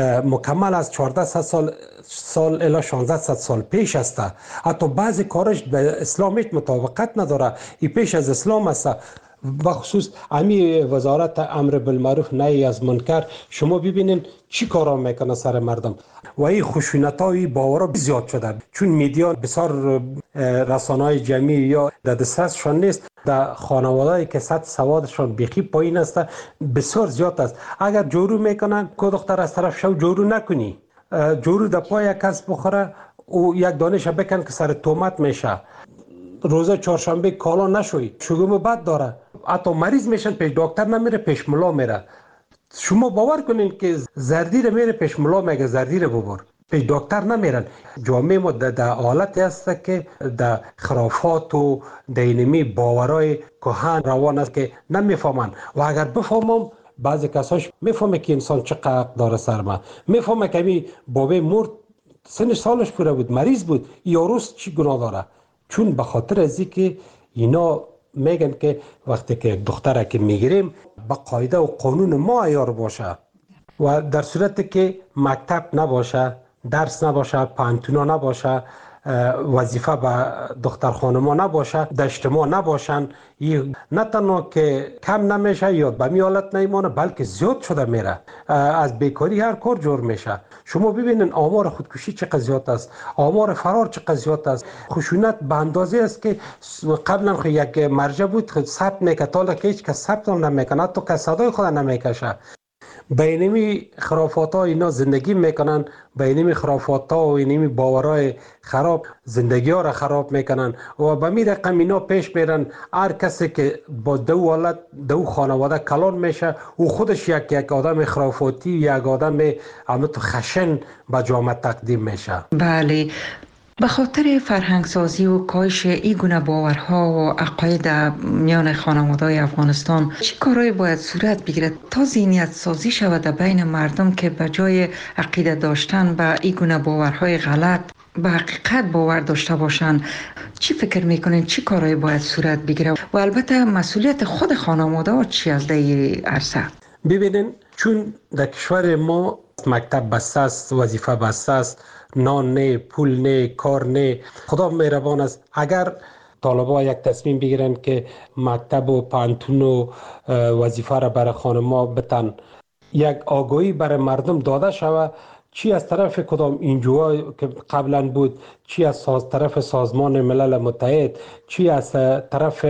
مکمل از 1400 سال الی 1600 سال پیش است. حتی بعضی کارش به اسلام هیچ مطابقت نداره، این پیش از اسلام است. بخصوص امی وزارت امر بالمعروف نهی از منکر شما ببینین چی کارا میکنه سر مردم و این خشونت‌های باورا زیاد شده، چون میدیا بسیار رسانه‌های جمعی یا در دسترسشان نیست. در خانواده‌ای که سطح سوادشان بیخی پایین است بسیار زیاد است. اگر جورو میکنن که دختر از طرف شو جورو نکنی، جورو در پای کس بخوره او یک دانش بکن که سر تهمت میشه. روز چهارشنبه کالا نشوی، شگم بد داره، حتی مریض میشن پیش دکتر نمیره، پیش ملا میره. شما باور کنین که زردی میره پیش ملا میگه زردی ببر، پیش دکتر نمیرن. جامعه ما در حالتی است که در خرافات و دینمی باورای کهن روان است که نمیفهمن و اگر بفهمم بعضی کساش میفهمه که انسان چقدر داره سر ما، میفهمه که می بابه مرد سن سالش پوره بود، مریض بود، یاروس چی گناه داره. چون به خاطر از اینکه اینا میگن که وقتی که دختره که میگیریم با قاعده و قانون ما عیار باشه و در صورتی که مکتب نباشه، درس نباشه، پانتونا نباشه، وظیفه به دختر خانما نباشه، در اجتماع نباشن، نه تنها که کم نمیشه یا به می حالت نیمانه بلکه زیاد شده میره. از بیکاری هر کار جور میشه. شما ببینین آمار خودکشی چقدر زیاد است، آمار فرار چقدر زیاد است. خشونت به اندازه است که قبلا یک مرجع بود ثبت میکرد، حالا که هیچ کس ثبت نمیکنه، حتی کس صدای خود نمیکشه. بینمی خرافات ها اینا زندگی میکنن، بینمی خرافات ها و اینمی باورای خراب زندگی ها را خراب میکنن و به می رقم اینا پیش میرن. هر کسی که با دو حالت دو خانواده کلان میشه او خودش یک آدم خرافاتی، یک آدم همت خشن به جامعه تقدیم میشه. بله، به خاطر فرهنگ سازی و کاهش این گونه باورها و عقاید میان خانواده‌های افغانستان چه کارهایی باید صورت بگیرد تا ذهنیت سازی شود بین مردم که به جای عقیده داشتن به این گونه باورهای غلط به حقیقت باور داشته باشند؟ چی فکر میکنین چی کارهایی باید صورت بگیره و البته مسئولیت خود خانواده چی از این عرصه؟ ببینین، چون در کشور ما مکتب بسته است، وظیفه بسته است، نان نه، پول نه، کار نه. خدا مهربان است. اگر طالبا یک تصمیم بگیرن که مکتب و پانتون و وظیفه را برای خانم‌ها بتن، یک آگاهی برای مردم داده شود، چی از طرف کدام اینجوها که قبلا بود، چی از طرف سازمان ملل متحد، چی از طرف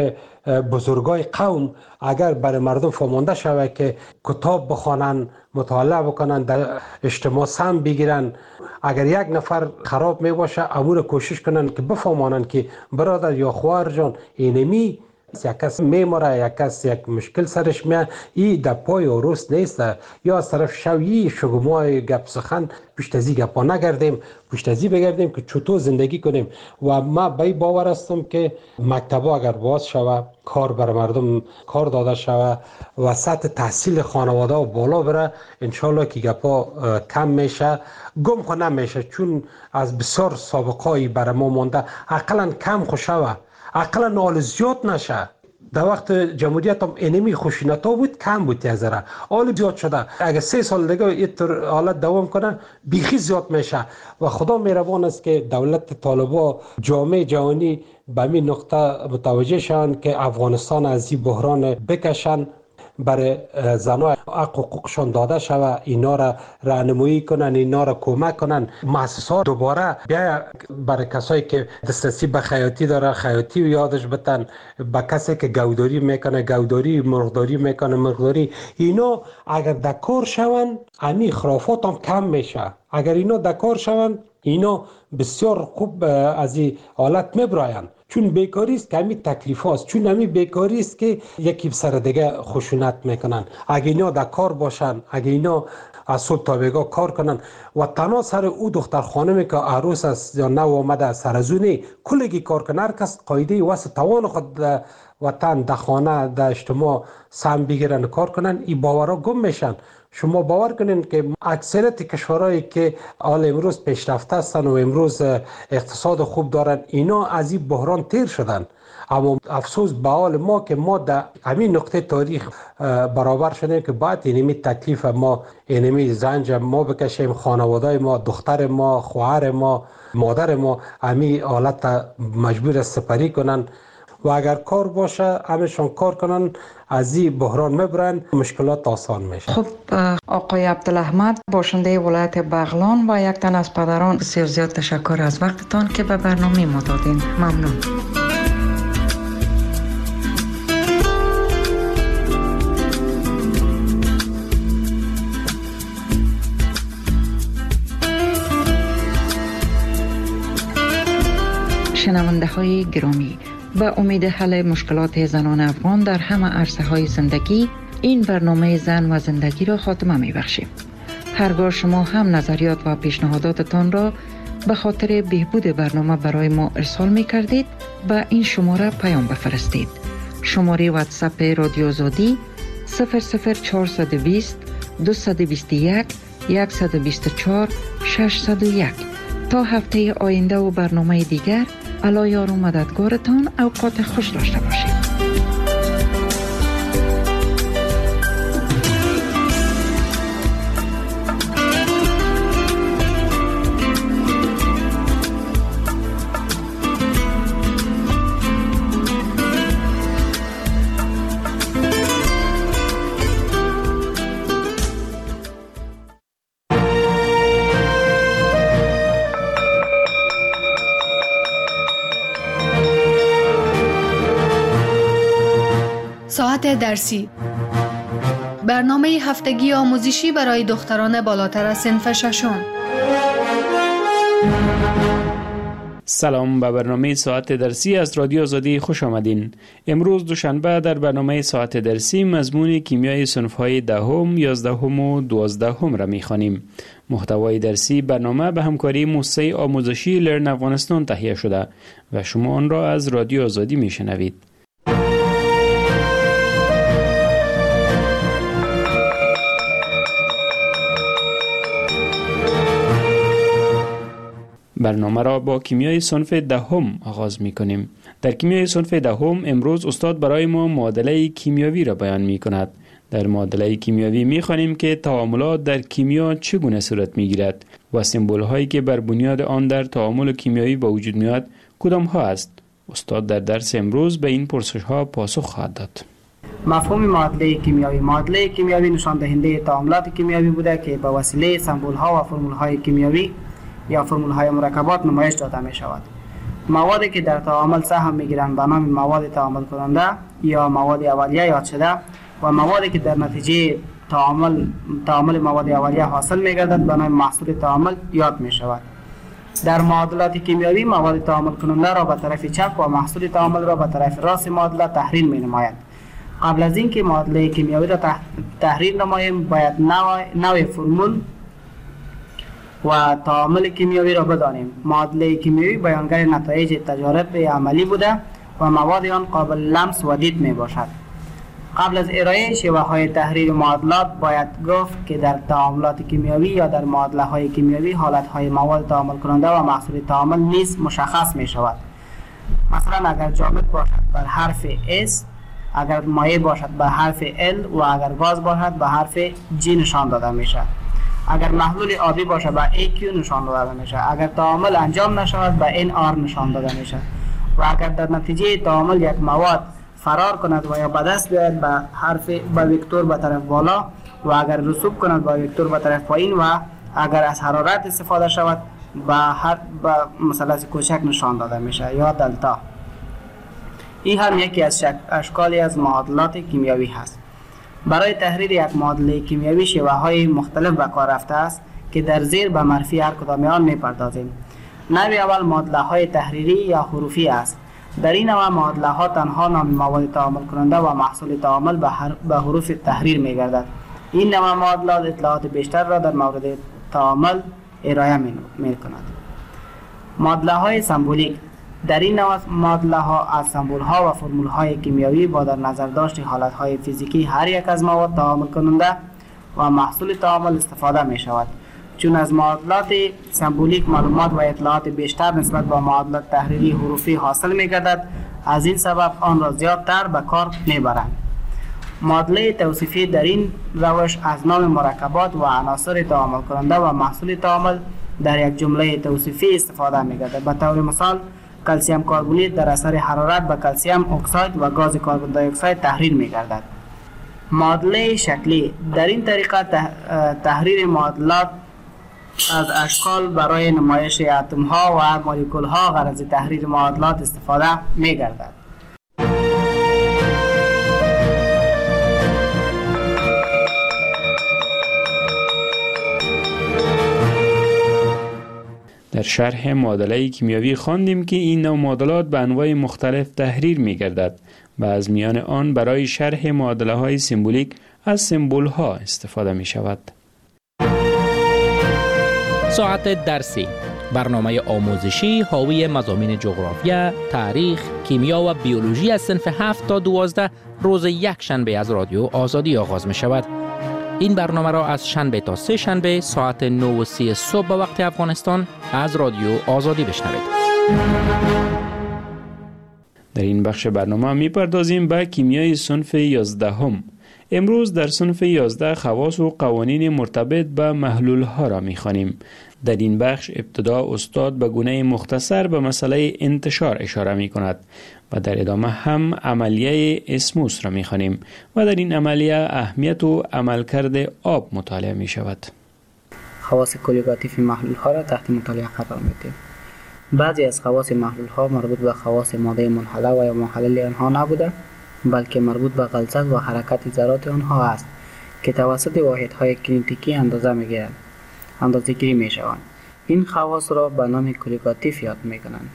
بزرگای قوم، اگر برای مردم فهمانده شود که کتاب بخوانن، مطالعه بکنن، در اجتماع سهم بگیرن، اگر یک نفر خراب می باشه امور کوشش کنن که بفهمانن که برادر یا خواهر جان اینمی یک کس میماره، یک کس یک مشکل سرش میاد، این در پای و روست نیست، یا از طرف شویی شگمای گپ سخن پشت ازی گپا نگردیم، پشت ازی بگردیم که چطور زندگی کنیم. و ما به این باور هستم که مکتبا اگر باز شود، کار بر مردم کار داده شود و سطح تحصیل خانواده و بالا بره، انشالله که گپا کم میشه، گم خو نمیشه، چون از بسیار سابقایی برای ما مونده، اقلا کم خو شود، اقلا نال زیاد نشه. در وقت جمهوریت هم اینمی خشونت ها بود، کم بود تیزره، حال زیاد شده. اگر 3 سال دیگه این حالت دوام کنه بیخی زیاد میشه و خدا مهربان است که دولت طالبا جامعه جهانی به این نقطه متوجه شوند که افغانستان از این بحران بکشن، برای زنای حقوقشان داده شود، اینا را راهنمایی کنن، اینا را کمک کنن. مؤسسات دوباره بیا برای کسایی که دسترسی به خیاطی داره خیاطی و یادش بتن، به کسی که گوداری میکنه گوداری، مرغداری میکنه مرغداری. اینا اگر دکار شون امی خرافات هم کم میشه. اگر اینا دکار شون اینا بسیار خوب از این حالت میبراین، چون بیکاری است که همین تکلیف هاست، چون همین بیکاری است که یکی سر دیگه خشونت میکنن. اگه اینا در کار باشن، اگه اینا از صبح تا بیگاه کار کنن و تنها سر او دختر خانمی که عروس است یا نو آمده سر زونه کلگی کار کنه، هر کس قایده واسه توان خود وطن در خانه در اجتماع سهم بگیرن کار کنن، این باورها گم میشن. شما باور کنین که اکثریت کشورهایی که حال امروز پیشرفته هستند و امروز اقتصاد خوب دارن، اینا از این بحران تیر شدن. اما افسوس به حال ما که ما در همین نقطه تاریخ برابر شدیم که باید اینمی تکلیف ما، اینمی زنج ما بکشیم، خانواده ما، دختر ما، خواهر ما، مادر ما همین حالت مجبور سپری کنن و اگر کار باشه همشان کار کنن، از این بحران میبرن، مشکلات آسان میشه. خب آقای عبدالاحمد باشنده ولایت بغلان و یک تن از پدران، بسیار زیاد تشکر از وقتتان که به برنامه ما دادین. ممنون. شنونده های گرامی، به امید حل مشکلات زنان افغان در همه عرصه های زندگی، این برنامه زن و زندگی را خاتمه می بخشیم. هرگاه شما هم نظریات و پیشنهاداتتان را به خاطر بهبود برنامه برای ما ارسال می کردید، به این شماره پیام بفرستید. شماره واتساپ رادیو آزادی 00420 221 124 601. تا هفته آینده و برنامه دیگر، الله یار و مددگارتان. اوقات خوش داشته باشید. ساعت درسی، برنامه هفتگی آموزشی برای دختران بالاتر از صنف ششم. سلام، به برنامه ساعت درسی از رادیو آزادی خوش آمدین. امروز دوشنبه در برنامه ساعت درسی مضمون کیمیای صنف‌های 10، 11 و 12 را می‌خوانیم. محتوای درسی برنامه به همکاری موسسه آموزشی لرن افغانستان تهیه شده و شما آن را از رادیو آزادی می‌شنوید. برنامه را با کیمیای صنف 10 آغاز می کنیم. در کیمیای صنف 10 امروز استاد برای ما معادله کیمیاوی را بیان می کند. در معادله کیمیاوی می خوانیم که تعاملات در کیمیا چگونه صورت می گیرد و سمبول هایی که بر بنیاد آن در تعامل کیمیایی به وجود می آید کدام ها است. استاد در درس امروز به این پرسش ها پاسخ خواهد داد. مفهوم معادله کیمیایی. معادله کیمیایی نشان دهنده تعاملات کیمیایی بوده که به وسیله سمبول ها و فرمول های کیمیایی یا فرمول های مرکبات نمایش داده می شود. موادی که در تعامل سهم می گیرند به نام مواد تعامل کننده یا مواد اولیه یاد شده و موادی که در نتیجه تعامل مواد اولیه حاصل می گردد به نام محصول تعامل یاد می شود. در معادلات کیمیایی مواد تعامل کننده را به طرف چپ و محصول تعامل را به طرف راست معادله تحریر می نماید. قبل از اینکه معادله کیمیایی را تحریر نماییم باید نوع فرمول و تعامل کیمیایی را بدانیم. معادله کیمیایی بیانگر نتایج تجارب عملی بوده و مواد آن قابل لمس و دید می باشد. قبل از ارائه شیوه های تحریر معادلات باید گفت که در تعاملات کیمیایی یا در معادله های کیمیایی حالت های مواد تعامل کننده و محصول تعامل نیز مشخص می شود. مثلا اگر جامد باشد بر حرف S، اگر مایع باشد به حرف L و اگر گاز باشد به حرف G نشان داده می شود. اگر محلول آبی باشد به AQ نشان داده می شود. اگر تعامل انجام نشود به NR نشان داده می شود. و اگر در نتیجه تعامل یک مواد فرار کند و یا به دست بیاید به حرف به وکتور به طرف بالا و اگر رسوب کند به وکتور به طرف پایین و اگر از حرارت استفاده شود به مثلث کوچک نشان داده می شود یا دلتا. این هم یکی از اشکالی از معادلات کیمیایی هست. برای تحریر یک معادله کیمیایی شیوه های مختلف به کار رفته است که در زیر به معرفی هر کدام آن می‌پردازیم. نوع اول معادله های تحریری یا حروفی است. در این نوع معادله ها تنها نام مواد تعامل کننده و محصول تعامل به حروف تحریر می‌گردد. این نوع معادلات اطلاعات بیشتر را در مورد تعامل ارائه می‌کند. معادله های سمبولیک. در این نوع معادله ها از سمبول ها و فرمول های کیمیایی با در نظر داشت حالت های فیزیکی هر یک از مواد تعامل کننده و محصول تعامل استفاده می شود. چون از معادلات سمبولیک معلومات و اطلاعات بیشتر نسبت به معادلات تحریری حروفی حاصل می گردد، از این سبب آن را زیادتر به کار می برند. معادله توصیفی در این روش از نام مرکبات و عناصر تعامل کننده و محصول تعامل در یک جمله توصیفی استفاده می گردد. به طور مثال کلسیم کربونیت در اثر حرارت به کلسیم اکساید و گاز کربن دی اکساید تحریر می گردد. معادله شکلی. در این طریقه تحریر معادلات از اشکال برای نمایش اتم ها و مولکول ها غرض تحریر معادلات استفاده می گردد. در شرح معادله کیمیایی خواندیم که این نوع معادلات به انواع مختلف تحریر می گردد و از میان آن برای شرح معادله های سمبولیک از سمبول ها استفاده می شود. ساعت درسی، برنامه آموزشی حاوی مضامین جغرافیا، تاریخ، کیمیا و بیولوژی از صنف 7 تا 12 روز یک شنبه از رادیو آزادی آغاز می شود. این برنامه را از شنبه تا سه شنبه ساعت 9:30 صبح به وقت افغانستان از رادیو آزادی بشنوید. در این بخش برنامه می پردازیم به کیمیای صنف 11. امروز در صنف 11 خواص و قوانین مرتبط به محلول ها را می خوانیم. در این بخش ابتدا استاد به گونه مختصر به مسئله انتشار اشاره می کند و در ادامه هم عملیه اسموس را می خوانیم و در این عملیه اهمیت و عملکرد آب مطالعه می شود. خواص کلیگاتیف محلول ها را تحت مطالعه قرار می دهیم. بعضی از خواص محلول ها مربوط به خواص ماده منحله و یا محلل آنها نبوده، بلکه مربوط به غلظت و حرکت ذرات آنها است که توسط واحدهای کینتیکی اندازه گیری می شوند. این خواص را به نام کلیگاتیف یاد می کنند.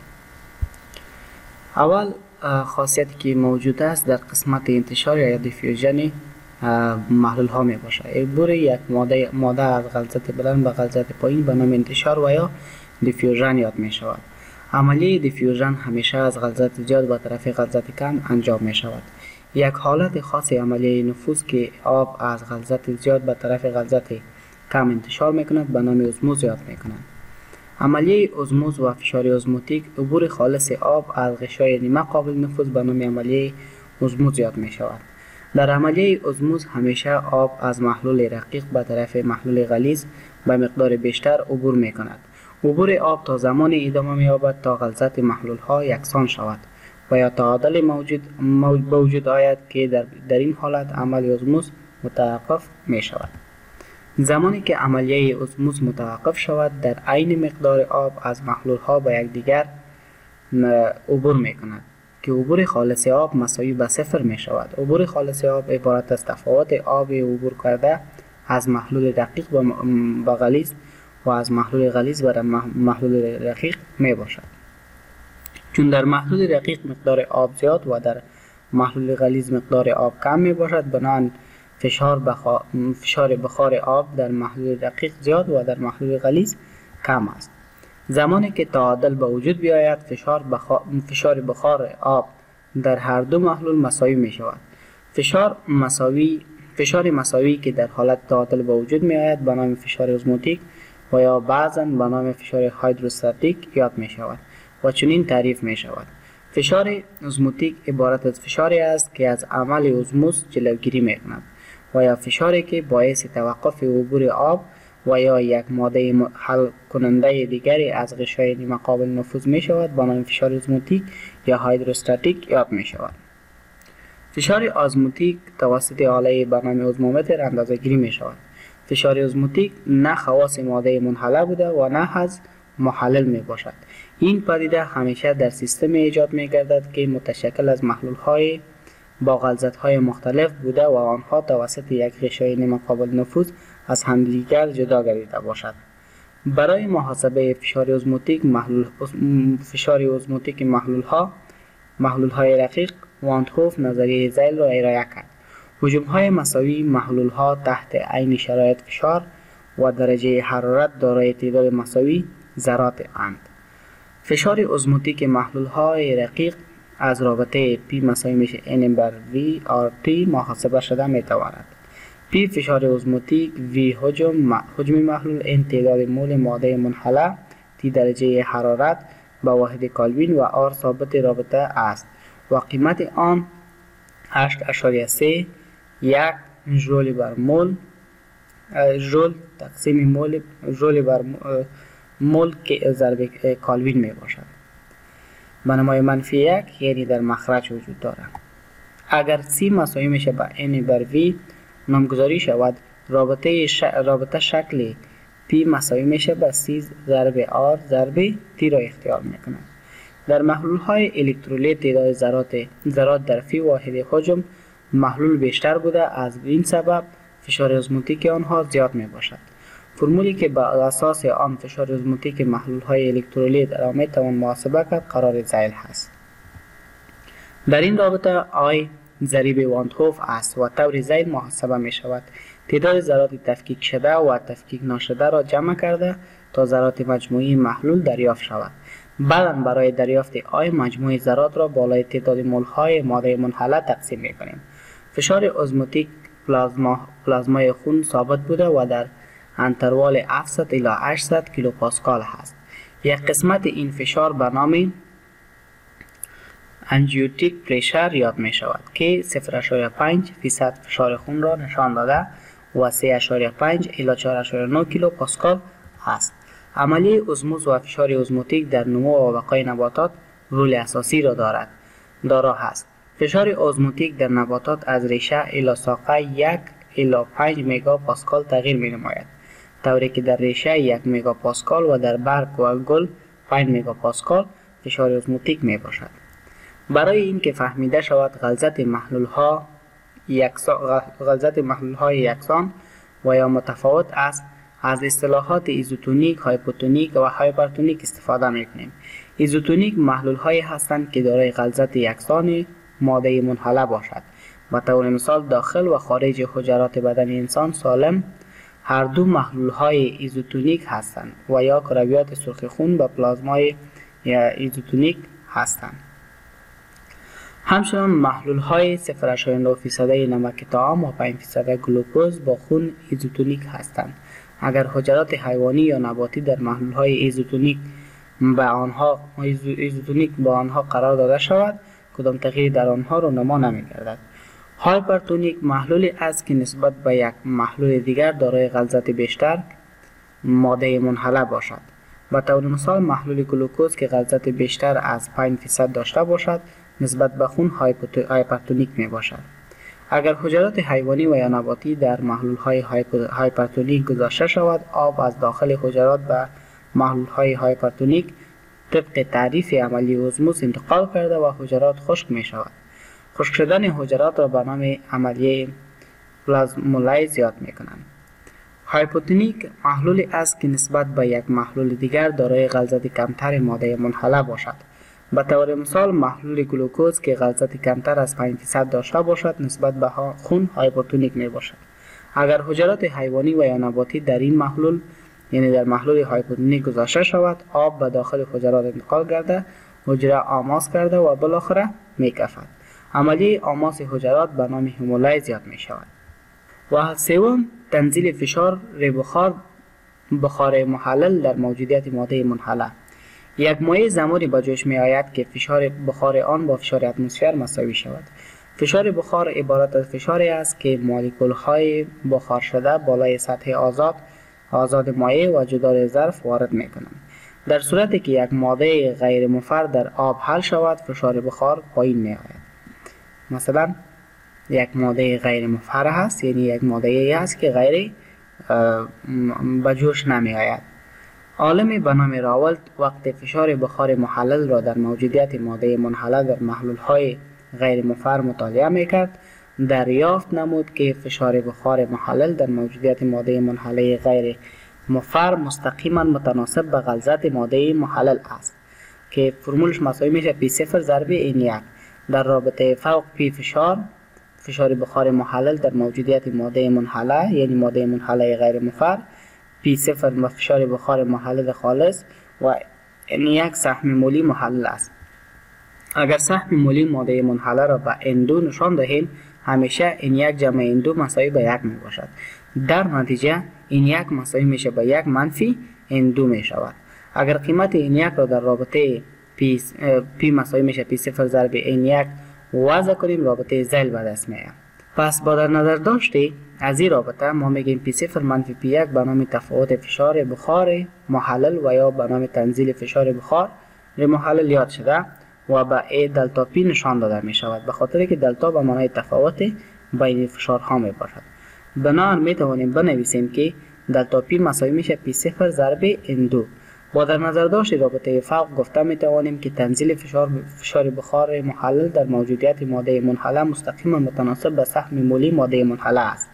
اول خاصیتی که موجود است در قسمت انتشار یا دیفیوژن محلول ها می باشد. عبور یک ماده از غلظت بلند به غلظت پایین به نام انتشار و یا دیفیوژن یاد می شود. عملیه دیفیوژن همیشه از غلظت زیاد به طرف غلظت کم انجام می شود. یک حالت خاص عملیه نفوذ که آب از غلظت زیاد به طرف غلظت کم انتشار می کند به نام اسموز یاد می کنند. عملیه اسموز و فشار اسموتیک عبور خالص آب از غشای نیمه قابل نفوذ به نام عملیه اسموز یاد می شود. در عملیه اسموز همیشه آب از محلول رقیق به طرف محلول غلیظ به مقدار بیشتر عبور می کند. عبور آب تا زمان ادامه می یابد تا غلظت محلول ها یکسان شود. و یا تعادل موجود وجود آید که در این حالت عمل ازموز متوقف می شود. زمانی که عملیه ازموز متوقف شود، در عین مقدار آب از محلول ها به یکدیگر عبور می کند که عبور خالص آب مساوی به صفر می شود. عبور خالص آب عبارت از تفاوت آب عبور کرده از محلول دقیق به غلیظ و از محلول غلیظ به محلول رقیق می باشد. چون در محلول رقیق مقدار آب زیاد و در محلول غلیظ مقدار آب کم می باشد، بنابراین فشار بخار آب در محلول دقیق زیاد و در محلول غلیظ کم است. زمانی که تعادل به وجود بیاید، فشار بخار آب در هر دو محلول مساوی می شود. فشار مساوی که در حالت تعادل به وجود می آید به نام فشار ازموتیک و یا بعضاً به نام فشار هایدروستاتیک یاد می شود و چنین تعریف می شود: فشار ازموتیک عبارت از فشاری است که از عمل ازموز جلوگیری می کند و یا فشاری که باعث توقف عبور آب و یا یک ماده حل کننده دیگری از غشای نیمه قابل نفوذ می شود به نام فشار ازموتیک یا هایدروستاتیک یاد می شود. فشار ازموتیک توسط آله به نام ازمومتر اندازه گیری می شود. فشار ازموتیک نه خواص ماده منحله بوده و نه از محلل می باشد. این پدیده همیشه در سیستم ایجاد می گردد که متشکل از محلول های با غلظت های مختلف بوده و آنها توسط یک غشای نیمه قابل نفوذ از همدیگر جدا گردیده باشد. برای محاسبه فشار ازموتیک محلول های رقیق وان هوف نظریه زیل را ارائه کرد. حجم های مساوی محلول ها تحت عین شرایط فشار و درجه حرارت دارای تعداد مساوی ذرات اند. فشار ازموتیک محلول های رقیق از رابطه P مساوی میشه N بر V RT محاسبه شده میتواند. P فشار ازموتیک، V حجم محلول، N تعداد مول ماده منحله، T درجه حرارت با واحد کلوین و R ثابت رابطه است و قیمت آن 8.3 1 ژول بر مول ژول تقسیم مول ژول بر مول که ضرب کلوین می باشد. بنمای منفی 1 یعنی در مخرج وجود دارد. اگر C مساوی میشه با N بر V نامگذاری شود، رابطه شکل P مساوی میشه با C ضرب R ضرب T را اختیار میکنه. در محلول های الکترولیت تعداد ذرات در فی واحد حجم محلول بیشتر بوده، از این سبب فشار ازموتیک آنها زیاد می باشد. فرمولی که بر اساس آن فشار ازموتیک محلول های الکترولیت را می توان محاسبه کرد قرار زیل هست. در این رابطه I ضریب وان هوف است و طور زیل محاسبه می شود. تعداد ذرات تفکیک شده و تفکیک نشده را جمع کرده تا ذرات مجموعی محلول دریافت شود. بعدا برای دریافت آی مجموع ذرات را بالای تعداد مول های ماده منحله تقسیم می‌کنیم. فشار ازموتیک پلازمای خون ثابت بوده و در انتروال 700 الی 800 کیلوپاسکال است. یک قسمت این فشار به نام انژیوتیک پرشر یاد می شود که 0.5% فشار خون را نشان داده و 3.5 الی 4.9 کیلوپاسکال است. عملیه ازموز و فشار ازموتیک در نمو و بقای نباتات رول اساسی را دارا هست. فشار ازموتیک در نباتات از ریشه الی ساقه 1 الی 5 مگاپاسکال تغییر می نماید، طوری که در ریشه 1 مگاپاسکال و در برگ و گل 5 مگاپاسکال فشار ازموتیک می باشد. برای اینکه فهمیده شود غلظت محلول های یکسان و یا متفاوت است، از اصطلاحات ایزوتونیک، هایپوتونیک و هایپرتونیک استفاده می‌کنیم. ایزوتونیک محلول هایی هستند که دارای غلظت یکسان ماده منحله باشد. به طور مثال داخل و خارج حجرات بدن انسان سالم هر دو محلول های ایزوتونیک هستند و یا کرویات سرخ خون به پلازمای ایزوتونیک هستند. همچنان محلول های 0.9% نمک طعام و 5% گلوکوز با خون ایزوتونیک هستند. اگر حجرات حیوانی یا نباتی در محلول های ایزوتونیک با آنها قرار داده شود، کدام تغییری در آنها رونما نمی‌گردد. هایپرتونیک محلولی است که نسبت به یک محلول دیگر دارای غلظت بیشتر ماده منحله باشد. به طور مثال محلول گلوکوز که غلظت بیشتر از 5% داشته باشد نسبت به خون هایپرتونیک می باشد. اگر حجرات حیوانی و یا نباتی در محلول‌های هایپرتونیک گذاشته شود، آب از داخل حجرات به محلول‌های هایپرتونیک طبق تعریف عملی اوزموس انتقال کرده و حجرات خشک می شود. خشک شدن حجرات را به نام عملیه پلازمولیز یاد می کنند. هایپوتونیک محلولی است که نسبت به یک محلول دیگر دارای غلظت کمتر ماده منحله باشد. به طور مثال محلول گلوکوز که غلظت کمتر از 5% داشته باشد نسبت به خون هایپوتونیک می باشد. اگر حجرات حیوانی و یا نباتی در این محلول یعنی در محلول هایپوتونیک گذاشته شود، آب به داخل حجرات انتقال کرده، حجره آماس کرده و بالاخره می کفد. عملیه آماس حجرات به نام هیمولیز یاد می شود. و سوم تنزیل فشار بخار محلل در موجودیت ماده منحله. یک مایع زمانی به جوش می آید که فشار بخار آن با فشار اتمسفر مساوی شود. فشار بخار عبارت از فشاری است که مولکول های بخار شده بالای سطح آزاد مایع و جدار ظرف وارد می کنند. در صورتی که یک ماده غیر مفر در آب حل شود، فشار بخار پایین می آید. مثلا یک ماده غیر مفر هست، یعنی یک ماده هست که غیر به جوش نمی آید. عالم به نام راولت وقت فشار بخار محلل را در موجودیت ماده منحله در محلول های غیر مفر مطالعه می کرد، دریافت نمود که فشار بخار محلل در موجودیت ماده منحله غیر مفر مستقیما متناسب به غلظت ماده محلل است که فرمولش مساوی میشه P0 ضرب N1 در رابطه فوق P فشار بخار محلل در موجودیت ماده منحله یعنی ماده منحله غیر مفر، P0 و فشار بخار محلل خالص و N1 سهم مولی محلل است. اگر سهم مولی ماده منحله را به N2 نشان دهیم، همیشه N1 جمع N2 مساوی به 1 می باشد. در نتیجه N1 مساوی میشه به 1 منفی N2 می شود. اگر قیمت N1 را در رابطه P مساوی میشه P0 ضرب N1 وضع کنیم، رابطه زیل به دست میاد. پس با در نظر داشته از این رابطه ما میگیم P0 منفی P1 به نام تفاوت فشار بخار محلل و یا به نام تنزیل فشار بخار محلل یاد شده و به A دلتا P نشان داده می شود، به خاطر که دلتا به معنای تفاوت بین فشارها می باشد. بنابراین می توانیم بنویسیم که دلتا P مساوی میشه P0 ضرب N2. با در نظر داشت رابطه فوق گفته می توانیم که تنزیل فشار بخار محلل در موجودیت ماده منحله مستقیما متناسب به سهم مولی ماده منحله است.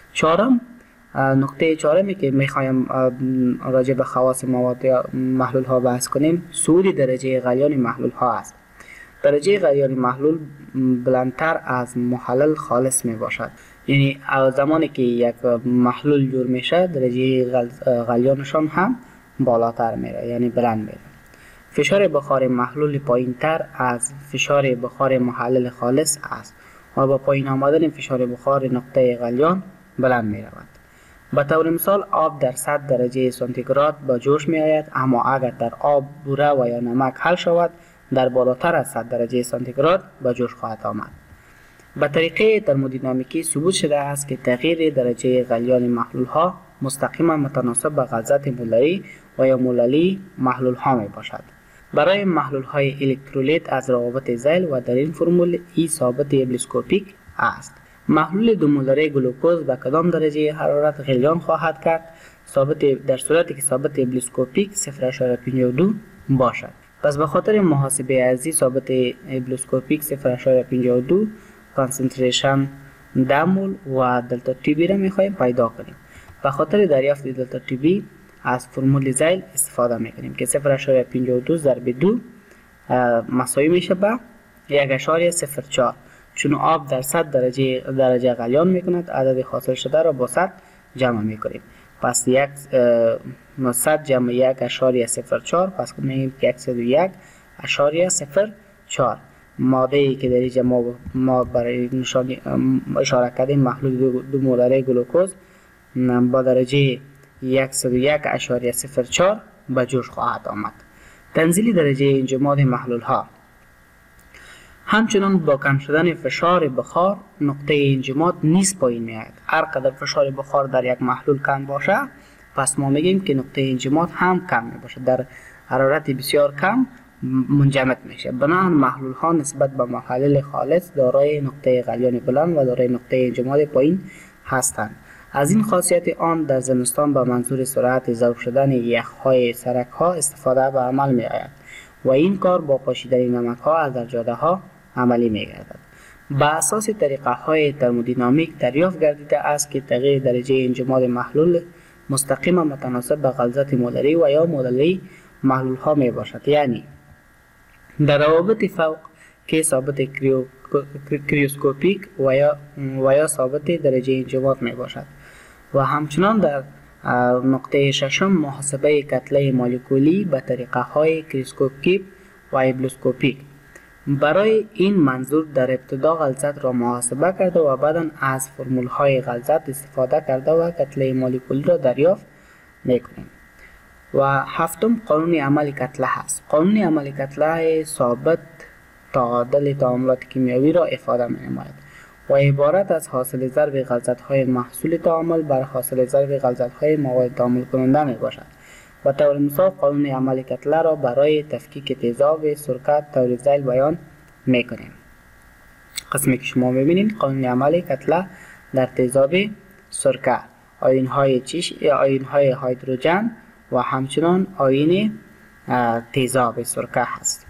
نکته چهارمی که می خواهیم راجع به خواص مواد یا محلول ها بحث کنیم، صعود درجه غلیان محلول ها است. درجه غلیان محلول بلندتر از محلل خالص می باشد، یعنی زمانی که یک محلول جور میشه درجه غلیانشان هم بالاتر میره، یعنی بلند میره. فشار بخار محلول پایین تر از فشار بخار محلل خالص است و با پایین آمدن فشار بخار نقطه غلیان بلند می رود. به طور مثال آب در 100 درجه سانتیگراد به جوش می آید، اما اگر در آب بوره و یا نمک حل شود در بالاتر از 100 درجه سانتیگراد به جوش خواهد آمد. به طریقه ترمودینامیکی ثبوت شده است که تغییر درجه غلیان محلول ها مستقیما متناسب به غلظت مولری و یا موللی محلول ها می باشد. برای محلول های الکترولیت از روابط زیل و در این فرمول ای ثابت ابلیسکوپیک است. محلول 2 مولری گلوکوز به کدام درجه حرارت غلیان خواهد کرد؟ در صورتی که ثابت ابلیسکوپیک 0.52 باشد. پس به خاطر محاسبه از این ثابت ابلیسکوپیک 0.52 کانسنتریشن دمول و دلتا تی بی را میخواهیم پیدا کنیم. به خاطر دریافت دلتا تی بی از فرمول زیل استفاده میکنیم که 0.52 ضرب 2 مساوی میشه به 1.04. چون آب در 100 درجه غلیان میکند، عدد حاصل شده را با 100 جمع میکنیم. پس 100 جمع 1.04 پس میگیم که 101.04 ماده ای که در اینجا ما برای نشانی اشاره کردیم محلول 2 مولری گلوکوز با درجه 101.04 به جوش خواهد آمد. تنزیل درجه انجماد محلول ها. همچنان با کم شدن فشار بخار نقطه انجماد نیز پایین می آید. هر قدر فشار بخار در یک محلول کم باشه پس ما میگیم که نقطه انجماد هم کم می باشه. در حرارت بسیار کم منجمد میشه. بنابراین محلول ها نسبت به محلل خالص دارای نقطه غلیان بلند و دارای نقطه انجماد پایین هستند. از این خاصیت آن در زمستان به منظور سرعت ذوب شدن یخهای سرک ها استفاده به عمل می آید و این کار با پاشیدن نمک ها از در جاده ها عملی می گردد. با اساس طریقه های ترمودینامیک دریافت گردیده است که تغییر درجه انجماد محلول مستقیما متناسب به غلظت مولری و یا مولری محلول ها می باشد. یعنی در روابط فوق که ثابت کریوسکوپیک و یا ثابت درجه انجماد می باشد و همچنان در نقطه ششم محاسبه کتله مولکولی به طریقه های کریوسکوپیک و ایبلوسکوپیک. برای این منظور در ابتدا غلظت را محاسبه کرده و بعدا از فرمول های غلظت استفاده کرده و کتله مولکولی را دریافت میکنیم. و هفتم قانون عمل کتله هست. قانون عمل کتله ثابت تعادل تعاملات کیمیایی را افاده می نماید و عبارت از حاصل ضرب غلظت های محصول تعامل بر حاصل ضرب غلظت های مواد تعامل کننده می باشد. به طور مثال قانون عمل کتله را برای تفکیک تیزاب سرکه طور ذیل بیان می کنیم. قسمی که شما می بینید قانون عمل کتله در تیزاب سرکه آیون های آیون های هیدروژن و همچنان آیون تیزاب سرکه هست.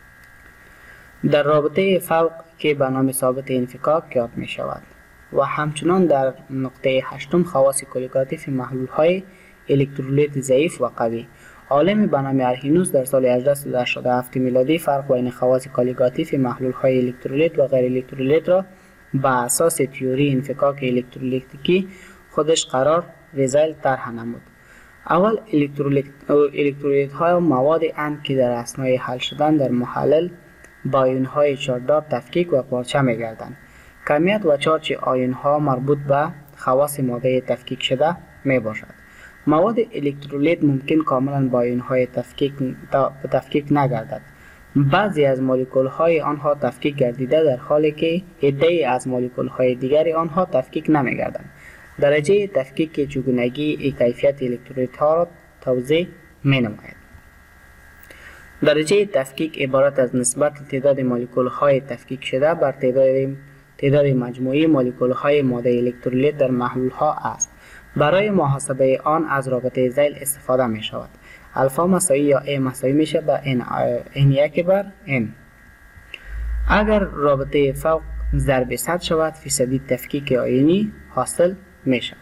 در رابطه فوق که به نام ثابت انفکاک یاد می شود و همچنان در نقطه هشتم خواص کولیگاتیف محلول های الکترولیت ضعیف و قوی. عالم به نام ارهینوس در سال 1887 میلادی فرق بین خواص کولیگاتیف محلول های الکترولیت و غیر الکترولیت را به اساس تئوری انفکاک الکترولیتیکی خودش قرار ریزل طرح نمود. اول الکترولیت های مواد اند که در اثنای حل شدن در محلل با آیون های چارجدار تفکیک و پارچه می گردند. کمیت و چارج آیون ها مربوط به خواص ماده تفکیک شده می باشد. مواد الکترولیت ممکن کاملا با آیون های تفکیک نگردد. بعضی از مولکول های آنها تفکیک گردیده در حالی که عده‌ای از مولکول های دیگری آنها تفکیک نمی گردند. درجه تفکیک چگونگی کیفیت الکترولیت ها را توضیح می نماید. درجه تفکیک عبارت از نسبت تعداد مولکول های تفکیک شده بر تعداد مجموعی مولکول های ماده الکترولیت در محلول ها است. برای محاسبه آن از رابطه ذیل استفاده می شود. الفا مساوی یا A مساوی میشه به N1 بر N. اگر رابطه فوق ضرب 100 شود فیصدی تفکیک آیونی حاصل می شود.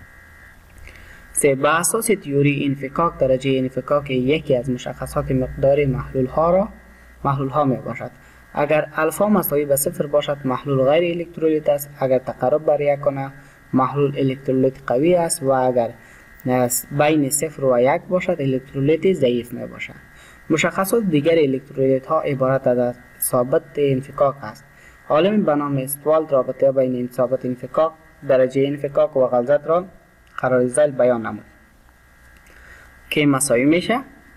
به اساس تئوری انفکاک درجه انفکاک یکی از مشخصات مقدار محلول ها می باشد. اگر الفا مساوی به 0 باشد محلول غیر الکترولیت است. اگر تقرب بر 1 کنه محلول الکترولیت قوی است و اگر بین 0 و 1 باشد الکترولیت ضعیف می باشد. مشخصات دیگر الکترولیت ها عبارت از ثابت انفکاک است. عالم به نام استوالد رابطه بین این ثابت انفکاک درجه انفکاک و غلظت را قرار ذیل بیان نمود که مساوی میشه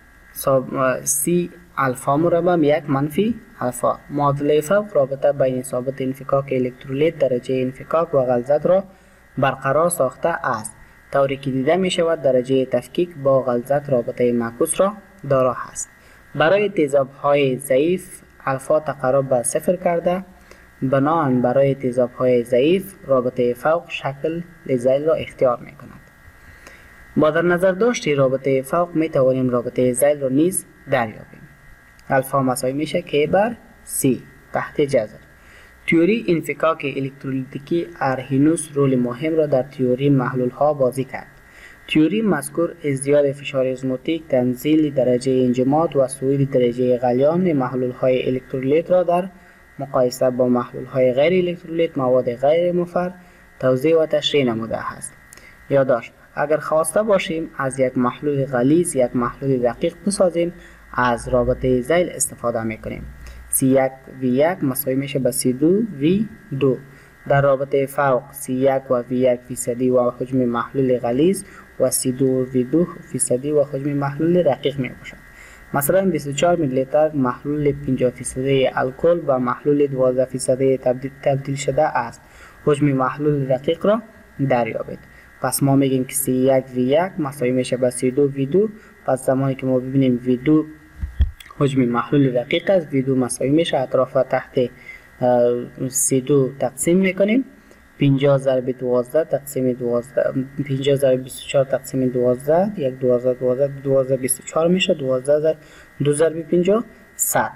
سی الفا مربع 1 منفی الفا. معادله فوق رابطه بین ثابت انفکاک الکترولیت درجه انفکاک و غلظت را برقرار ساخته است. طوری که دیده می شود درجه تفکیک با غلظت رابطه معکوس را دارا است. برای تیزاب های ضعیف الفا تقرب به 0 کرده بنابراین برای تیزاب های ضعیف رابطه فوق شکل ذیل را اختیار می کند. با در نظر داشت رابطه فوق می توانیم رابطه ذیل را نیز دریابیم. الفا مساوی میشه K بر C تحت جذر. تئوری انفکاک الکترولیتیکی ارهینوس رول مهم را در تئوری محلول ها بازی کرد. تئوری مذکور ازدیاد فشار ازموتیک، تنزیل درجه انجماد و صعود درجه غلیان محلول های الکترولیت را در مقایسه با محلول های غیر الکترولیت مواد غیر مفر توضیح و تشریح نموده است. یادداشت: اگر خواسته باشیم از یک محلول غلیظ یک محلول دقیق بسازیم از رابطه ذیل استفاده میکنیم. C1V1 مساوی میشه به C2V2. در رابطه فوق C1 و V1 فیصدی و حجم محلول غلیظ و C2V2 فیصدی و حجم محلول رقیق می باشد. مثلا 24 میلی لیتر محلول 50 فیصدی الکل و محلول 12 فیصدی تبدیل شده است. حجم محلول رقیق را دریابید. پس ما میگیم که C1V1 مساوی میشه به C2V2. پس زمانی که ما ببینیم V2 حجم محلول دقیق است. V2 مساوی میشه اطراف تحت C2 تقسیم میکنیم. 50 ضرب 12 تقسیم 12 50 ضرب 24 تقسیم 12 1 12 24 میشه. 12 ضرب 2 ضرب 50 100.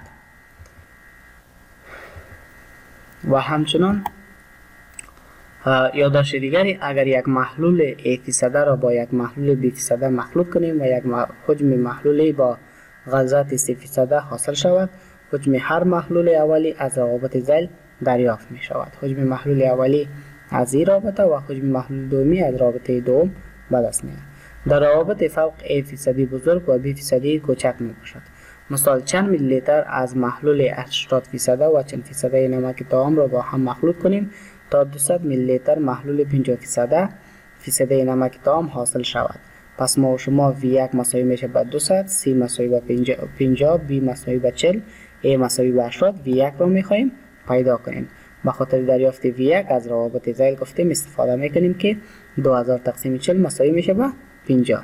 و همچنان یادداشت دیگری، اگر یک محلول A% را با یک محلول B% مخلوط کنیم و یک حجم محلولی با غلظت 3% حاصل شود، حجم هر محلول اولی از روابط ذیل دریافت می شود. حجم محلول اولی از این رابطه و حجم محلول دومی از رابطه دوم به دست می آید. در روابط فوق A% بزرگ و B% کوچک می باشد. مثال چند میلی لیتر از محلول 80% و چند فیصده نمک طعام را با هم مخلوط کنیم تا 200 میلی لیتر محلول 50% نمک طعام حاصل شود. پس ما و شما V1 مساوی میشه به 200، C مساوی به 50، B مساوی به 40، A مساوی به 80. V1 را میخواهیم پیدا کنیم. به خاطر دریافت V1 از روابط ذیل گفتیم استفاده میکنیم که 2000 تقسیم 40 مساوی میشه به 50.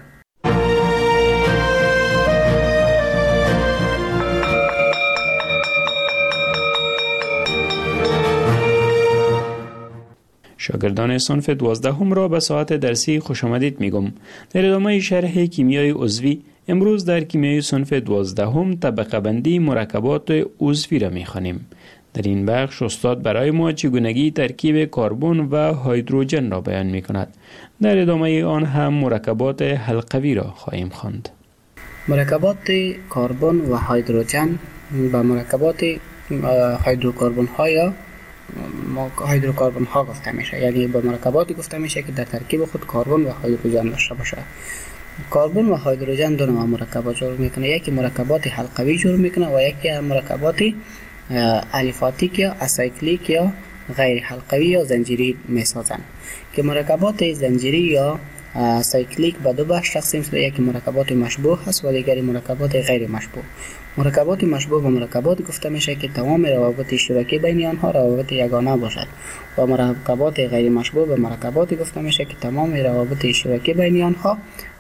شاگردان صنف 12 را به ساعت درسی خوش آمدید میگم. در ادامه شرح کیمیای عضوی امروز در کیمیای صنف 12 طبقه بندی مرکبات عضوی را میخوانیم. در این بخش استاد برای ما چگونگی ترکیب کربن و هیدروژن را بیان میکند. در ادامه آن هم مرکبات حلقوی را خواهیم خواند. مرکبات کربن و هیدروژن به مرکبات هیدروکربن ها یا هیدروکربن ها گفته میشه، یعنی به مرکباتی گفته میشه که در ترکیب خود کربن و هیدروژن داشته باشه. کربن و هیدروژن دو نوع مرکبات جور میکنه، یکی مرکبات حلقوی جور میکنه و یکی مرکبات الیفاتیک یا اسایکلیک یا غیر حلقوی یا زنجیری میسازن. که مرکبات زنجیری یا سایکلیک به دو بخش تقسیم شده، یکی مرکبات مشبوه هست و دیگری مرکبات غیر مشبوه. مرکبات مشبوه به مرکبات گفته میشه که تمام روابط اشتراکی بین آنها روابط یگانه باشد و مرکبات غیر مشبوه به مرکبات گفته میشه که تمام روابط اشتراکی بین آنها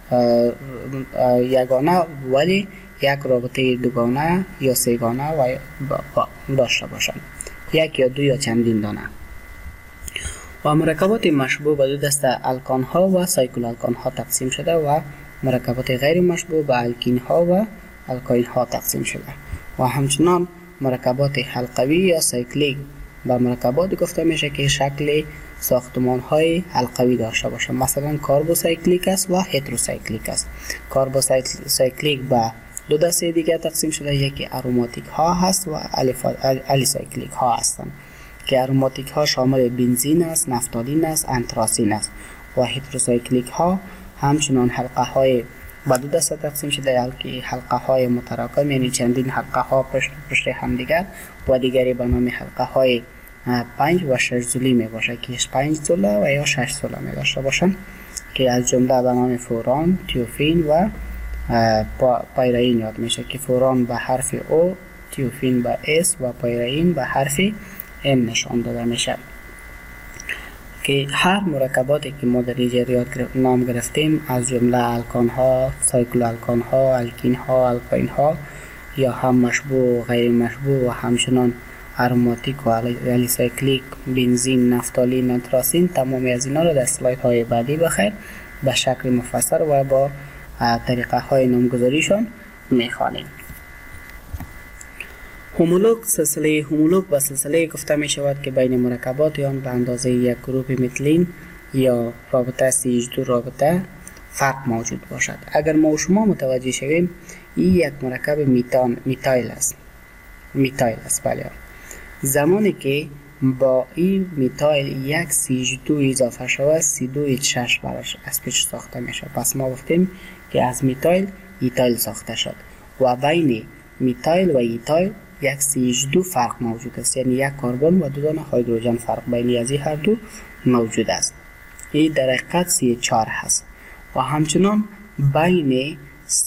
یگانه ولی یک رابطه دوگانه یا سه‌گانه و داشته باشند، یک یا دو یا چندین دانه. و مرکبات مشبوه به دو دسته الکان ها و سایکل الکان ها تقسیم شده و مرکبات غیر مشبوه به الکین ها و الکاین ها تقسیم شده. و همچنان مرکبات حلقوی یا سایکلیک به مرکبات گفته میشه که شکل ساختمان های حلقوی داشته باشه، مثلا کاربوسایکلیک است و هتروسایکلیک است. کاربوسایکلیک به دو دسته دیگه تقسیم شده، یکی اروماتیک ها هست و الیسایکلیک ها هستند که اروماتیک ها شامل بنزین است، نفتالین است، انتراسین است. و هتروسایکلیک ها همچنان حلقه های به دو دسته تقسیم شده، که حلقه های متراکم یعنی چندین حلقه ها پشت هم دیگر و دیگری به نام حلقه های 5 و 6 زولی می باشه که 5 زوله و یا 6 زوله می داشته باشن که از جمله به نام فوران، تیوفین و پایرین یاد میشه که فوران به حرف O، تیوفین به S و پایرین به حرف M نشان داده میشه. که هر مرکباتی که ما در اینجا نام گرفتیم از جمله الکان ها، سایکل الکان ها، الکین ها، الکاین ها یا هم مشبوه و غیر مشبوه و همچنان اروماتیک و الیسایکلیک، بنزین، نفتالین، انتراسین، تمامی از اینا را در اسلاید های بعدی بخیر به شکل مفصل و با طریقه های نامگذاریشان میخوانیم. هومولوگ، سلسله هومولوگ و سلسله گفته می شود که بین مرکبات آن به اندازه یک گروپ متلین یا رابطه CH2 رابطه فرق موجود باشد. اگر ما و شما متوجه شویم این یک مرکب میتایل است. بله. زمانی که با این میتایل یک CH2 اضافه شود C2H6 براش از پیش ساخته میشه. پس ما گفتیم که از میتایل ایتایل ساخته شد و بین میتایل و ایتایل یک CH2 فرق موجود است، یعنی یک کربن و دو دانه هیدروژن فرق بین از این هر دو موجود است. این در حقیقت CH4 هست. و همچنان بین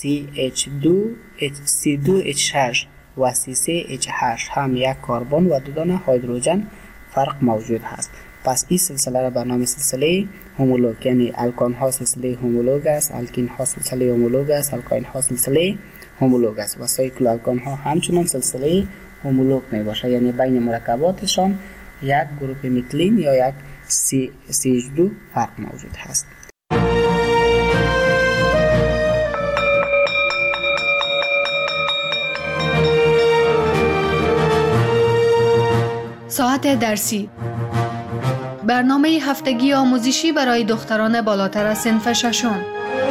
C2H6 و C3H8 هم یک کربن و دو دانه هیدروژن فرق موجود هست. پس این سلسله را به نام سلسله هومولوگ، یعنی الکان ها سلسله هومولوگ است، الکین ها سلسله هومولوگ است، الکاین ها سلسله هومولوگ است و سایکلوالکان ها همچنان سلسله هومولوگ می باشه، یعنی بین مرکباتشان یک گروپ میتلین یا یک CH2 فرق موجود هست. ساعت درسی، برنامه هفتگی آموزشی برای دختران بالاتر از صنف ششم.